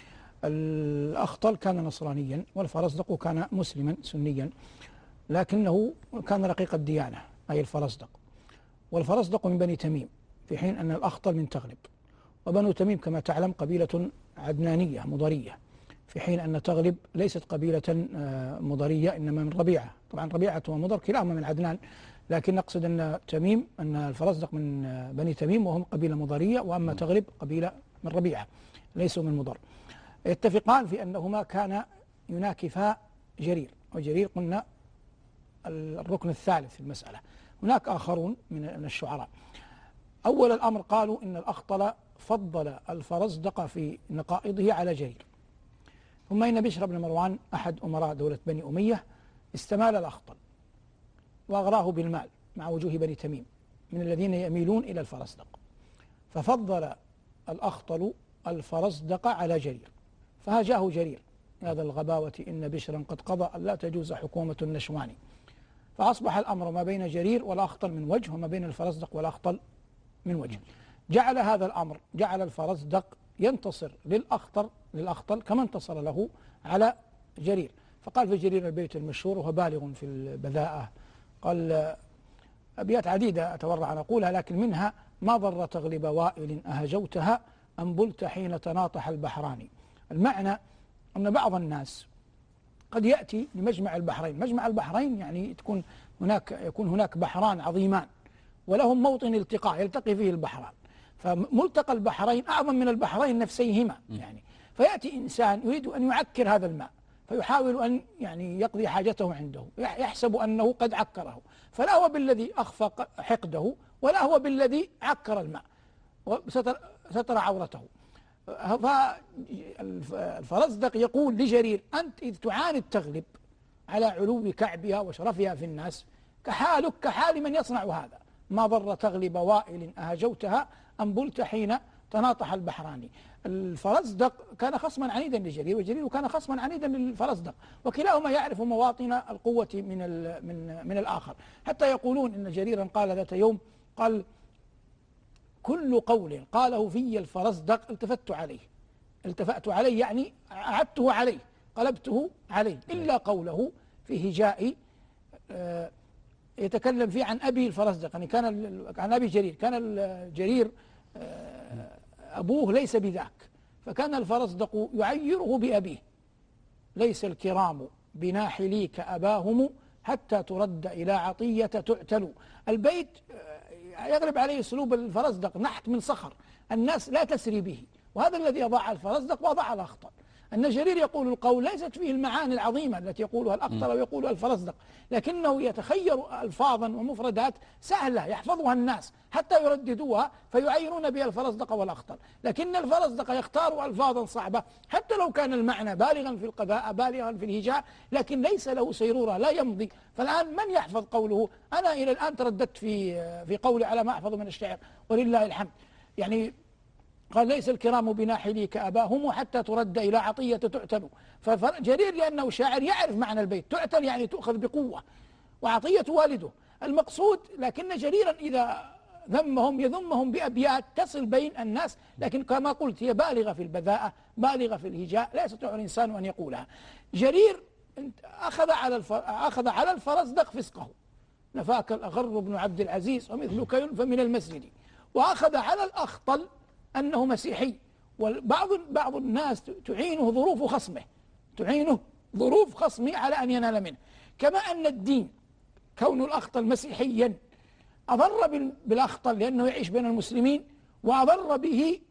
الأخطل كان نصرانيا والفرزدق كان مسلما سنيا، لكنه كان رقيق الديانة أي الفرزدق. والفرزدق من بني تميم، في حين أن الأخطل من تغلب. وبنو تميم كما تعلم قبيلة عدنانية مضرية، في حين أن تغلب ليست قبيلة مضرية إنما من ربيعة. طبعا ربيعة ومضر كلاهما من عدنان، لكن نقصد أن تميم أن الفرزدق من بني تميم وهم قبيلة مضرية، وأما تغلب قبيلة من ربيعة ليسوا من مضر. يتفقان في أنهما كان يناكفا جرير، وجرير قلنا الركن الثالث في المسألة. هناك آخرون من الشعراء. أول الأمر قالوا إن الأخطل فضل الفرزدق في نقائضه على جرير، ثم إن بشر بن مروان أحد أمراء دولة بني أمية استمال الأخطل وأغراه بالمال مع وجوه بني تميم من الذين يميلون إلى الفرزدق، ففضل الأخطل الفرزدق على جرير، فهاجاه جرير هذا الغباوة إن بشرا قد قضى أن لا تجوز حكومة النشوان، فأصبح الأمر ما بين جرير والأخطل من وجه، وما بين الفرزدق والأخطل من وجه. جعل هذا الأمر جعل الفرزدق ينتصر للأخطل للأخطل كما انتصر له على جرير. فقال في جرير البيت المشهور وهو بالغ في البذاءة، قال أبيات عديدة أتورع أن أقولها، لكن منها: ما ضر تغلب وائل أهجوتها أم بلت حين تناطح البحران. المعنى أن بعض الناس قد يأتي لمجمع البحرين، مجمع البحرين يعني تكون هناك يكون هناك بحران عظيمان ولهم موطن التقاء يلتقي فيه البحران، فملتقى البحرين أعظم من البحرين نفسيهما يعني. فيأتي إنسان يريد أن يعكر هذا الماء، فيحاول أن يعني يقضي حاجته عنده، يحسب أنه قد عكره، فلا هو بالذي أخفى حقده ولا هو بالذي عكر الماء وستر ستر عورته. فالفرزدق يقول لجرير: أنت إذ تعاني التغلب على علو كعبها وشرفها في الناس كحالك كحال من يصنع هذا، ما ضر تغلب وائل أهجوتها أم بلت حين تناطح البحران. الفرزدق كان خصما عنيدا لجرير، وجرير كان خصما عنيدا للفرزدق، وكلاهما يعرف مواطن القوة من من من الآخر، حتى يقولون إن جريرا قال ذات يوم قال: كل قول قاله في الفرزدق التفت عليه، التفأت عليه يعني أعدته عليه، قلبته عليه، إلا قوله في هجاء يتكلم فيه عن أبي الفرزدق، يعني كان عن أبي جرير، كان الجرير أبوه ليس بذاك، فكان الفرزدق يعيره بأبيه: ليس الكرام بناحليك أباهم حتى ترد إلى عطية تؤتل. البيت يغلب عليه أسلوب الفرزدق، نحت من صخر، الناس لا تسري به، وهذا الذي أضاع الفرزدق وأضاع الأخطل. أن جرير يقول القول ليست فيه المعاني العظيمة التي يقولها الأخطل ويقولها الفرزدق، لكنه يتخير ألفاظا ومفردات سهلة يحفظها الناس حتى يرددوها فيعيرون بها الفرزدق والأخطل. لكن الفرزدق يختار ألفاظا صعبة حتى لو كان المعنى بالغا في القذاء بالغا في الهجاء، لكن ليس له سيرورة، لا يمضي. فالآن من يحفظ قوله؟ أنا إلى الآن ترددت في في قولي على ما أحفظ من الشعر ولله الحمد. يعني قال: ليس الكرام بناحليك أباهم حتى ترد إلى عطية تؤتل. فجرير لأنه شاعر يعرف معنى البيت، تؤتل يعني تؤخذ بقوة، وعطية والده المقصود. لكن جريرا إذا ذمهم يذمهم بأبيات تصل بين الناس، لكن كما قلت هي بالغة في البذاءة، بالغة في الهجاء، لا يستطيع الإنسان أن يقولها. جرير أخذ على أخذ على الفرزدق فسقه: نفاك الأغر بن عبد العزيز ومثلك ينفى من المسجد. وأخذ على الأخطل أنه مسيحي، وبعض بعض الناس تعينه ظروف خصمه تعينه ظروف خصمه على أن ينال منه. كما أن الدين كون الأخطل مسيحيا أضر بالأخطل لأنه يعيش بين المسلمين، وأضر به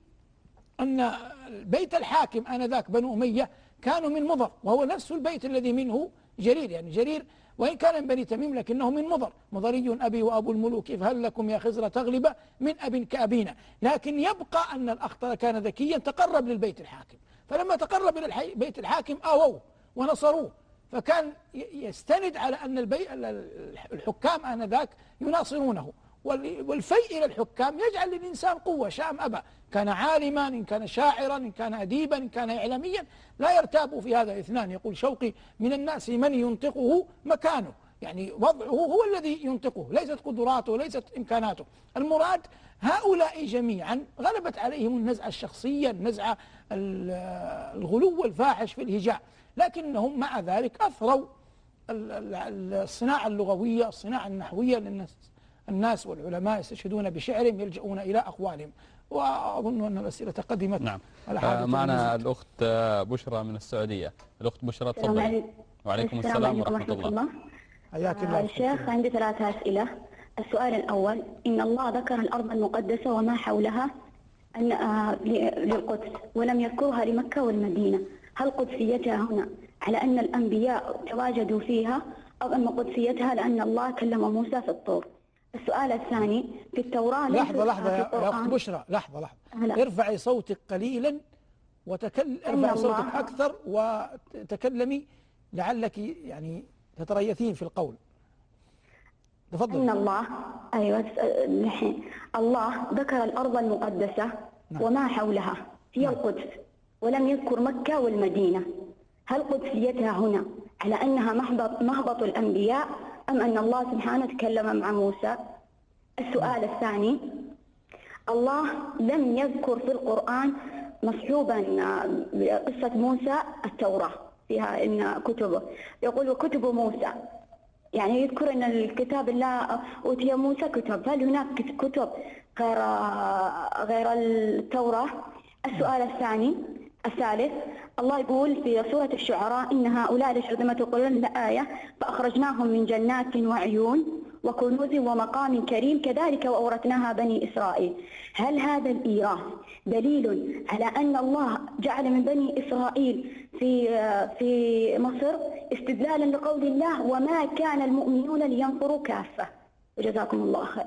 أن بيت الحاكم آنذاك بنو أمية كانوا من مضر، وهو نفس البيت الذي منه جرير. يعني جرير وإن كان من بني تميم لكنه من مضر: مضري أبي وأبو الملوك فهل لكم يا خزر تغلب من أب كأبينا. لكن يبقى أن الأخطل كان ذكيا، تقرب للبيت الحاكم، فلما تقرب إلى بيت الحاكم آووه ونصروه، فكان يستند على أن الحكام آنذاك يناصرونه، والفيء إلى الحكام يجعل للإنسان قوة شاء أم أبى، كان عالما إن كان شاعرا إن كان أديبا إن كان إعلاميا، لا يرتاب في هذا اثنان. يقول شوقي: من الناس من ينطقه مكانه، يعني وضعه هو الذي ينطقه، ليست قدراته ليست إمكاناته. المراد هؤلاء جميعا غلبت عليهم النزعة الشخصية، النزعة الغلو الفاحش في الهجاء، لكنهم مع ذلك أثروا الصناعة اللغوية، الصناعة النحوية، للناس الناس والعلماء يستشهدون بشعرهم، يلجؤون إلى أقوالهم. وأظن أن الأسئلة قدمت. نعم. آه معنا الأخت بشرى من السعودية. الأخت بشرى تفضلي. وعليكم السلام ورحمة الله. حياك الله. الشيخ عندي ثلاثة أسئلة. السؤال الأول: إن الله ذكر الأرض المقدسة وما حولها أن آه للقدس ولم يذكرها لمكة والمدينة، هل قدسيتها هنا على أن الأنبياء تواجدوا فيها، أو أن قدسيتها لأن الله كلم موسى في الطور؟ السؤال الثاني: في التوراة لحظة لحظة يا أخت بشرى، لحظة لحظة هلا. ارفعي صوتك قليلا وتكلم، ارفعي صوتك أكثر وتكلمي لعلك يعني تتريثين في القول. تفضل. إن الله أيوة الحين الله ذكر الأرض المقدسة نعم. وما حولها هي نعم. القدس، ولم يذكر مكة والمدينة، هل قدسيتها هنا على أنها مهبط مهبط الأنبياء، أم أن الله سبحانه تكلم مع موسى؟ السؤال الثاني: الله لم يذكر في القرآن مصحوبا قصة موسى التوراة فيها إن كتبه، يقول وكتب موسى، يعني يذكر أن الكتاب الله أوتي موسى كتب، هل هناك كتب غير غير التوراة؟ السؤال الثاني الثالث: الله يقول في سورة الشعراء: إن هؤلاء لشرذمة القرآن لآية فأخرجناهم من جنات وعيون وكنوز ومقام كريم كذلك وأورثناها بني إسرائيل. هل هذا الإيراث دليل على أن الله جعل من بني إسرائيل في في مصر استدلالا لقول الله وما كان المؤمنون لينفروا كافة؟ وجزاكم الله خير.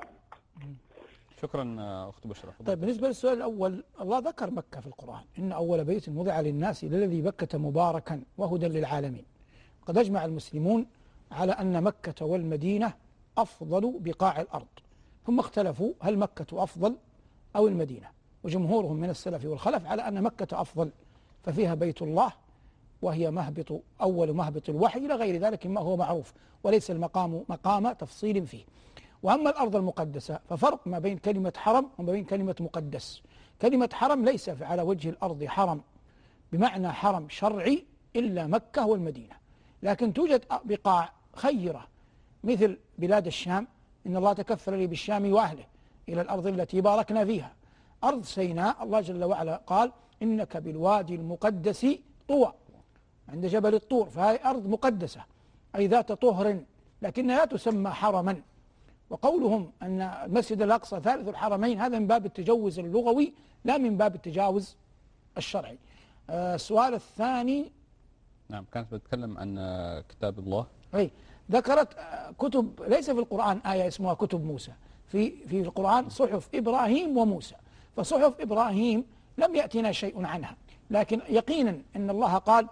شكرا أخت بشرى. طيب بالنسبة للسؤال الأول، الله ذكر مكة في القرآن: إن أول بيت وضع للناس للذي بكة مباركا وهدى للعالمين. قد أجمع المسلمون على أن مكة والمدينة أفضل بقاع الأرض، ثم اختلفوا هل مكة أفضل أو المدينة، وجمهورهم من السلف والخلف على أن مكة أفضل، ففيها بيت الله وهي مهبط أول مهبط الوحي إلى غير ذلك مما هو معروف، وليس المقام مقام تفصيل فيه. وأما الأرض المقدسة ففرق ما بين كلمة حرم وما بين كلمة مقدس. كلمة حرم ليس على وجه الأرض حرم بمعنى حرم شرعي إلا مكة والمدينة، لكن توجد بقاع خيرة مثل بلاد الشام، إن الله تكفل لي بالشام وأهله إلى الأرض التي باركنا فيها. أرض سيناء الله جل وعلا قال إنك بالوادي المقدس طوى، عند جبل الطور، فهي أرض مقدسة أي ذات طهر، لكنها لا تسمى حرما. وقولهم أن المسجد الأقصى ثالث الحرمين هذا من باب التجوز اللغوي لا من باب التجاوز الشرعي. آه السؤال الثاني. نعم، كانت بتتكلم عن كتاب الله. أي ذكرت كتب، ليس في القرآن آية اسمها كتب موسى، في في القرآن صحف إبراهيم وموسى، فصحف إبراهيم لم يأتنا شيء عنها، لكن يقينا أن الله قال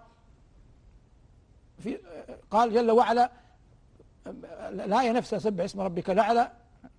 في قال جل وعلا الآية نفسها سبح اسم ربك الأعلى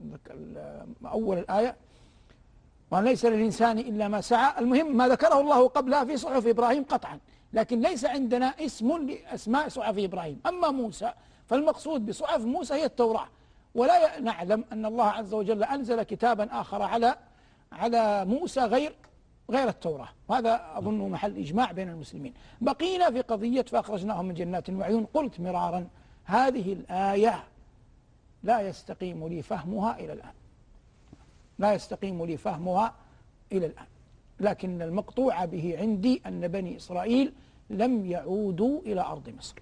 أول الآية، وأن ليس للإنسان إلا ما سعى. المهم ما ذكره الله قبلها في صحف إبراهيم قطعا، لكن ليس عندنا اسم لأسماء صحف إبراهيم. أما موسى فالمقصود بصحف موسى هي التوراة، ولا نعلم أن الله عز وجل أنزل كتابا آخر على على موسى غير غير التوراة، وهذا أظن محل إجماع بين المسلمين. بقينا في قضية فأخرجناهم من جنات وعيون. قلت مرارا هذه الآية لا يستقيم لي فهمها إلى الآن، لا يستقيم لي فهمها إلى الآن، لكن المقطوع به عندي أن بني إسرائيل لم يعودوا إلى أرض مصر.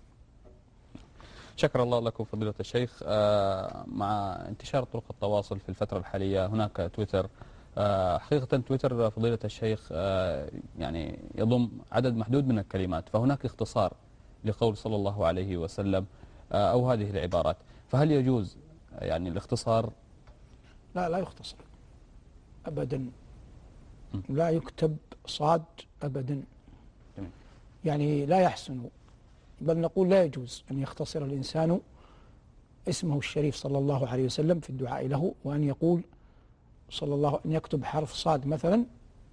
شكر الله لكم فضيلة الشيخ. مع انتشار طرق التواصل في الفترة الحالية هناك تويتر، حقيقة تويتر فضيلة الشيخ يعني يضم عدد محدود من الكلمات، فهناك اختصار لقول صلى الله عليه وسلم أو هذه العبارات، فهل يجوز يعني الاختصار؟ لا لا يختصر أبدا، لا يكتب صاد أبدا، يعني لا يحسن، بل نقول لا يجوز أن يختصر الإنسان اسمه الشريف صلى الله عليه وسلم في الدعاء له، وأن يقول صلى الله أن يكتب حرف صاد مثلا،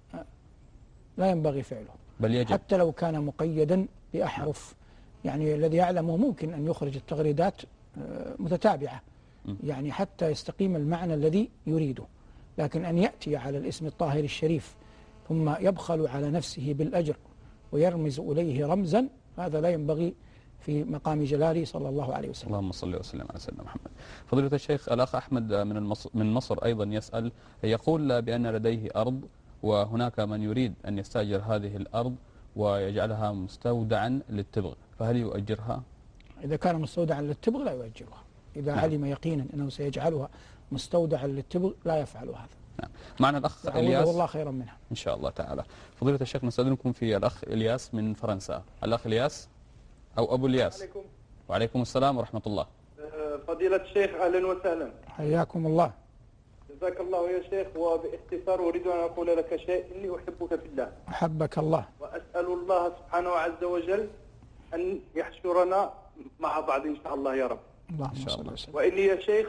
لا ينبغي فعله، بل يجب حتى لو كان مقيدا بأحرف. يعني الذي يعلمه ممكن أن يخرج التغريدات متتابعة يعني حتى يستقيم المعنى الذي يريده، لكن أن يأتي على الاسم الطاهر الشريف ثم يبخل على نفسه بالأجر ويرمز إليه رمزا، هذا لا ينبغي في مقام جلاله صلى الله عليه وسلم. اللهم صل وسلم على سيدنا محمد. فضيلة الشيخ، الأخ أحمد من مصر, من مصر أيضا يسأل، يقول بأن لديه أرض وهناك من يريد أن يستأجر هذه الأرض ويجعلها مستودعا للتبغ، فهل يؤجرها؟ إذا كان مستودعا للتبغ لا يؤجرها، إذا نعم. علم يقينا أنه سيجعلها مستودعا للتبغ لا يفعل هذا. نعم. معنا الأخ إلياس، والله خيرا منها إن شاء الله تعالى. فضيلة الشيخ نستأذنكم في الأخ إلياس من فرنسا. الأخ إلياس أو أبو إلياس. عليكم. وعليكم السلام ورحمة الله. فضيلة الشيخ أهلا وسهلا. حياكم الله. جزاك الله يا شيخ، وباختصار أريد أن أقول لك شيء، إني أحبك في الله. أحبك الله. وأسأل الله سبحانه عز وجل أن يحشرنا مع بعض إن شاء الله يا رب. اللهم صل وسلم. وإني يا شيخ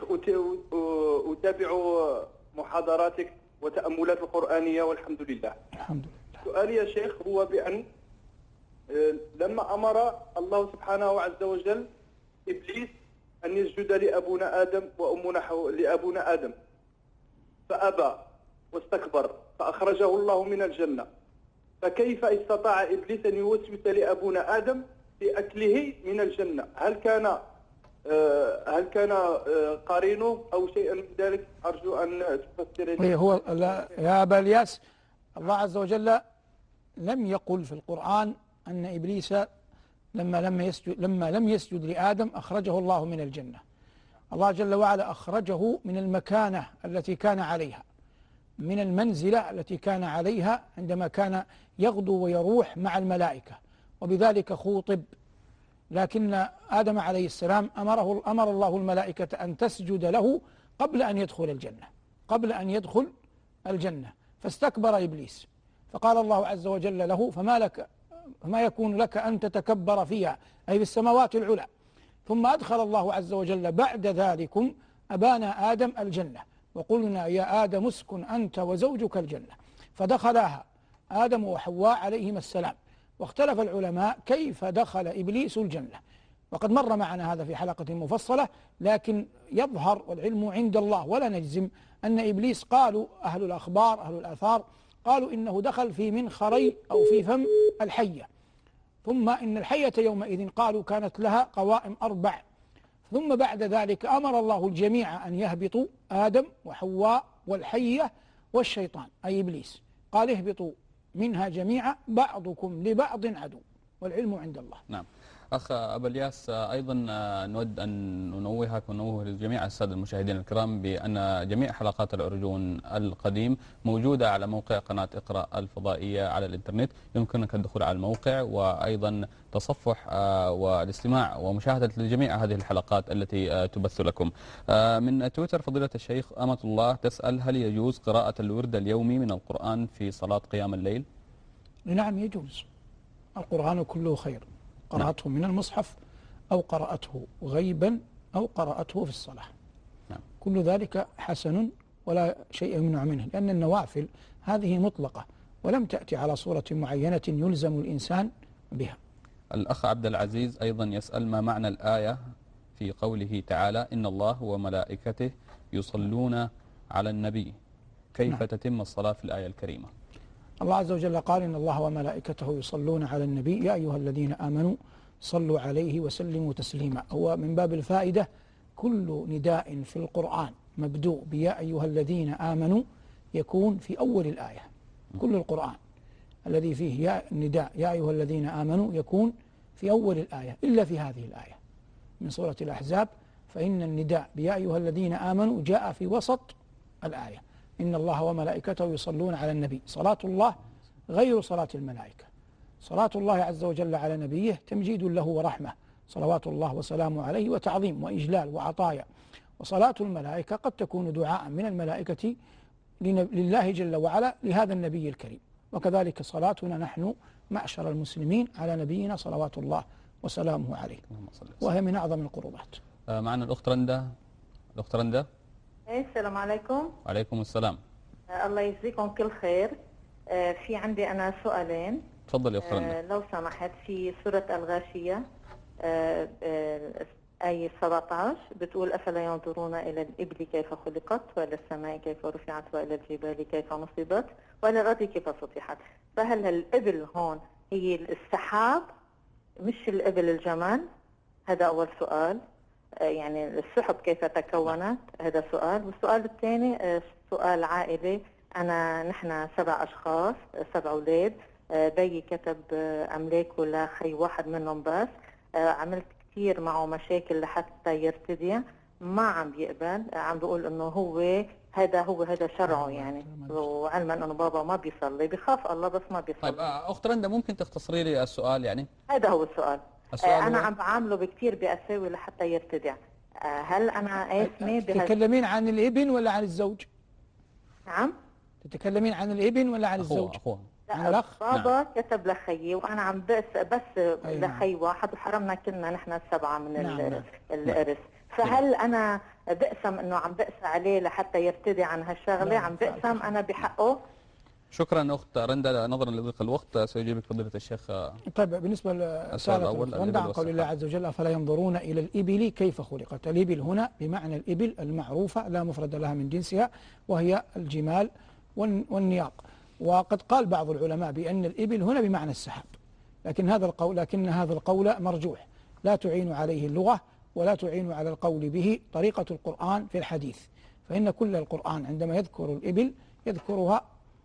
أتابع محاضراتك وتأملات القرآنية والحمد لله. الحمد لله. سؤالي يا شيخ هو بأن لما أمر الله سبحانه عز وجل إبليس أن يسجد لأبونا آدم وأمنا حواء لأبونا آدم فأبى واستكبر فأخرجه الله من الجنة، فكيف استطاع إبليس أن يوسوس لأبونا آدم في أكله من الجنة؟ هل كان هل كان قرينه أو شيئا من ذلك؟ أرجو أن تفسر لي. هو لا يا أبا الياس، الله عز وجل لم يقل في القرآن أن إبليس لما لم يسجد لما لم يسجد لآدم أخرجه الله من الجنة. الله جل وعلا أخرجه من المكانة التي كان عليها، من المنزلة التي كان عليها عندما كان يغدو ويروح مع الملائكة، وبذلك خوطب. لكن آدم عليه السلام أمره أمر الله الملائكة أن تسجد له قبل أن يدخل الجنة قبل أن يدخل الجنة فاستكبر إبليس، فقال الله عز وجل له فما لك فما يكون لك أن تتكبر فيها، أي في السماوات العلى. ثم أدخل الله عز وجل بعد ذلكم أبانا آدم الجنة، وقلنا يا آدم اسكن أنت وزوجك الجنة، فدخلها آدم وحواء عليهما السلام. واختلف العلماء كيف دخل إبليس الجنة، وقد مر معنا هذا في حلقة مفصلة، لكن يظهر والعلم عند الله ولا نجزم أن إبليس، قالوا أهل الأخبار أهل الآثار قالوا إنه دخل في منخري أو في فم الحية، ثم إن الحية يومئذ قالوا كانت لها قوائم أربع، ثم بعد ذلك أمر الله الجميع أن يهبطوا، آدم وحواء والحية والشيطان أي إبليس، قال اهبطوا منها جميعا بعضكم لبعض عدو والعلم عند الله. نعم. أخ أبا الياس، أيضا نود أن ننوهك وننوه لجميع السادة المشاهدين الكرام بأن جميع حلقات الأرجون القديم موجودة على موقع قناة اقرأ الفضائية على الإنترنت. يمكنك الدخول على الموقع وأيضا تصفح والاستماع ومشاهدة لجميع هذه الحلقات التي تبث لكم. من تويتر فضيلة الشيخ أمة الله تسأل: هل يجوز قراءة الورد اليومي من القرآن في صلاة قيام الليل؟ نعم يجوز، القرآن كله خير، قرأته من المصحف أو قرأته غيبا أو قرأته في الصلاة. نعم. كل ذلك حسن ولا شيء يمنع منه، لأن النوافل هذه مطلقة ولم تأتي على صورة معينة يلزم الإنسان بها. الأخ عبد العزيز أيضا يسأل: ما معنى الآية في قوله تعالى إن الله وملائكته يصلون على النبي؟ كيف نعم. تتم الصلاة في الآية الكريمة؟ الله عز وجل قال إن الله وملائكته يصلون على النبي يا أيها الذين آمنوا صلوا عليه وسلموا تسليما. هو من باب الفائدة كل نداء في القرآن مبدوء بيا أيها الذين آمنوا يكون في أول الآية. كل القرآن الذي فيه يا نداء يا أيها الذين آمنوا يكون في أول الآية إلا في هذه الآية من سورة الأحزاب، فإن النداء بيا أيها الذين آمنوا جاء في وسط الآية. إن الله وملائكته يصلون على النبي، صلاة الله غير صلاة الملائكة. صلاة الله عز وجل على نبيه تمجيد له ورحمة، صلوات الله وسلامه عليه وتعظيم وإجلال وعطايا. وصلاة الملائكة قد تكون دعاء من الملائكة لله جل وعلا لهذا النبي الكريم، وكذلك صلاتنا نحن معشر المسلمين على نبينا صلوات الله وسلامه عليه، وهي من أعظم القربات. معنا الأخت رندا. الأخت رندا. السلام عليكم. وعليكم السلام. آه الله يجزيكم كل خير. آه في عندي أنا سؤالين. تفضل يا أخت رندا. آه لو سمحت، في سورة الغاشية آه آه آية سبعة عشر بتقول: أفلا ينظرون إلى الإبل كيف خلقت، وإلى السماء كيف رفعت، وإلى الجبال كيف نصبت، وإلى الأرض كيف سطحت. فهل الإبل هون هي السحاب مش الإبل الجمال؟ هذا أول سؤال. يعني السحب كيف تكونت؟ هذا سؤال. والسؤال الثاني سؤال عائلي. أنا نحن سبع أشخاص، سبع أولاد. بيي كتب أملاكه لخي واحد منهم بس. عملت كثير معه مشاكل لحتى يرتدي، ما عم بيقبل، عم بيقول إنه هو هذا هو هذا شرعه يعني، وعلما إنه بابا ما بيصلي، بخاف الله بس ما بيصلي. طيب أخت رندا ممكن تختصري لي السؤال يعني؟ هذا هو السؤال. السؤال أنا هو... عم بعامله بكثير بأساوي لحتى يرتدع. هل أنا آثمة؟ تتكلمين عن الابن ولا عن الزوج؟ نعم. تتكلمين عن الابن ولا عن الزوج؟ أخوه. عن الأخ؟ بابا نعم. كتب لخيي وأنا عم بس بس لخي واحد، وحرمنا كلنا نحن السبعة من نعم. الإرث. فهل أنا بقسم إنه عم بقسى عليه لحتى يرتدي عن هالشغلة؟ عم بقسم أنا بحقه؟ شكرا أخت رندا، نظرا لضيق الوقت سيجيبك فضيلة الشيخ. طيب بالنسبة للسؤال رندا عن قول الله عز وجل: فلا ينظرون إلى الإبل كيف خلقت. الإبل هنا بمعنى الإبل المعروفة لا مفرد لها من جنسها، وهي الجمال والنياق. وقد قال بعض العلماء بأن الإبل هنا بمعنى السحاب، لكن هذا القول لكن هذا القول مرجوح، لا تعين عليه اللغة ولا تعين على القول به طريقة القرآن في الحديث، فإن كل القرآن عندما يذكر الإبل يذكرها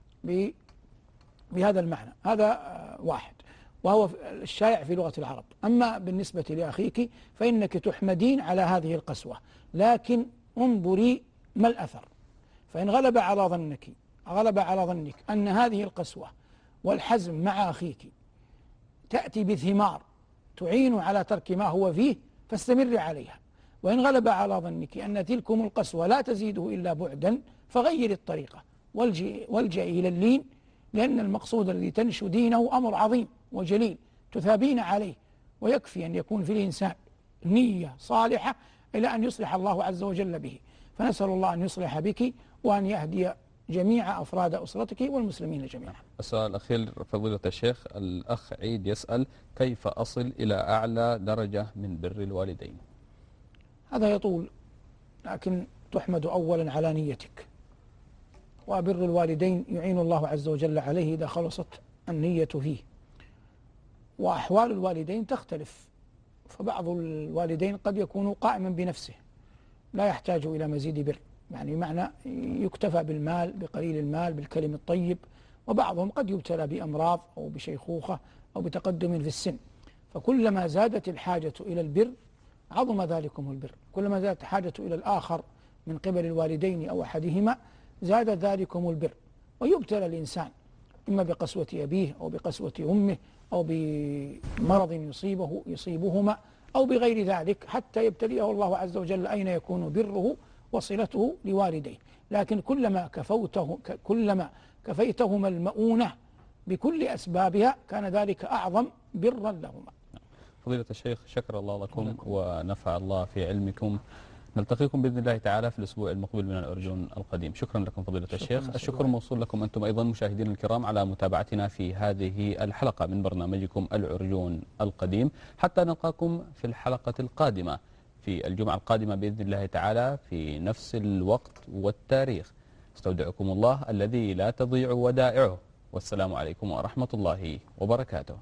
بهذا المعنى. هذا واحد، وهو الشائع في لغة العرب. أما بالنسبة لأخيك فإنك تحمدين على هذه القسوة، لكن انظري ما الأثر. فإن غلب على ظنك غلب على ظنك أن هذه القسوة والحزم مع أخيك تأتي بثمار تعين على ترك ما هو فيه فاستمر عليها. وإن غلب على ظنك أن تلكم القسوة لا تزيده إلا بعدا فغير الطريقة والجئي إلى اللين، لأن المقصود الذي تنشو دينه أمر عظيم وجليل تثابين عليه، ويكفي أن يكون في الإنسان نية صالحة إلى أن يصلح الله عز وجل به. فنسأل الله أن يصلح بك وأن يهدي جميع أفراد أسرتك والمسلمين جميعا. السؤال الأخير فضيلة الشيخ، الأخ عيد يسأل: كيف أصل إلى أعلى درجة من بر الوالدين؟ هذا يطول، لكن تحمد أولا على نيتك، وبر الوالدين يعين الله عز وجل عليه إذا خلصت النية فيه. وأحوال الوالدين تختلف فبعض الوالدين قد يكون قائما بنفسه لا يحتاج إلى مزيد بر، يعني معنى يكتفى بالمال، بقليل المال، بالكلم الطيب. وبعضهم قد يبتلى بأمراض أو بشيخوخة أو بتقدم في السن، فكلما زادت الحاجة إلى البر عظم ذلكم البر، كلما زادت الحاجة إلى الآخر من قبل الوالدين أو أحدهما زاد ذلكم البر. ويبتلى الإنسان إما بقسوة أبيه أو بقسوة أمه أو بمرض يصيبه يصيبهما أو بغير ذلك، حتى يبتليه الله عز وجل أين يكون بره وصلته لوالديه. لكن كلما كفوته كلما كفيتهما المؤونة بكل أسبابها كان ذلك أعظم برا لهما. فضيلة الشيخ، شكر الله لكم ونفع الله في علمكم. نلتقيكم بإذن الله تعالى في الأسبوع المقبل من الأرجون القديم. شكرا لكم فضيلة الشيخ. الشكر موصول لكم أنتم أيضا مشاهدينا الكرام على متابعتنا في هذه الحلقة من برنامجكم الأرجون القديم، حتى نلقاكم في الحلقة القادمة في الجمعة القادمة بإذن الله تعالى في نفس الوقت والتاريخ. استودعكم الله الذي لا تضيع ودائعه، والسلام عليكم ورحمة الله وبركاته.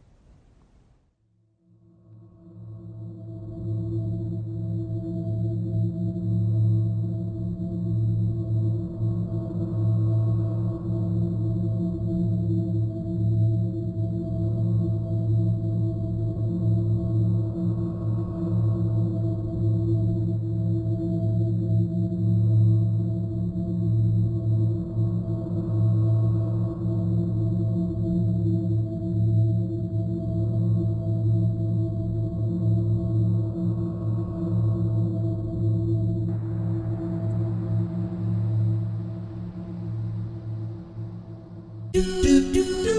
do do do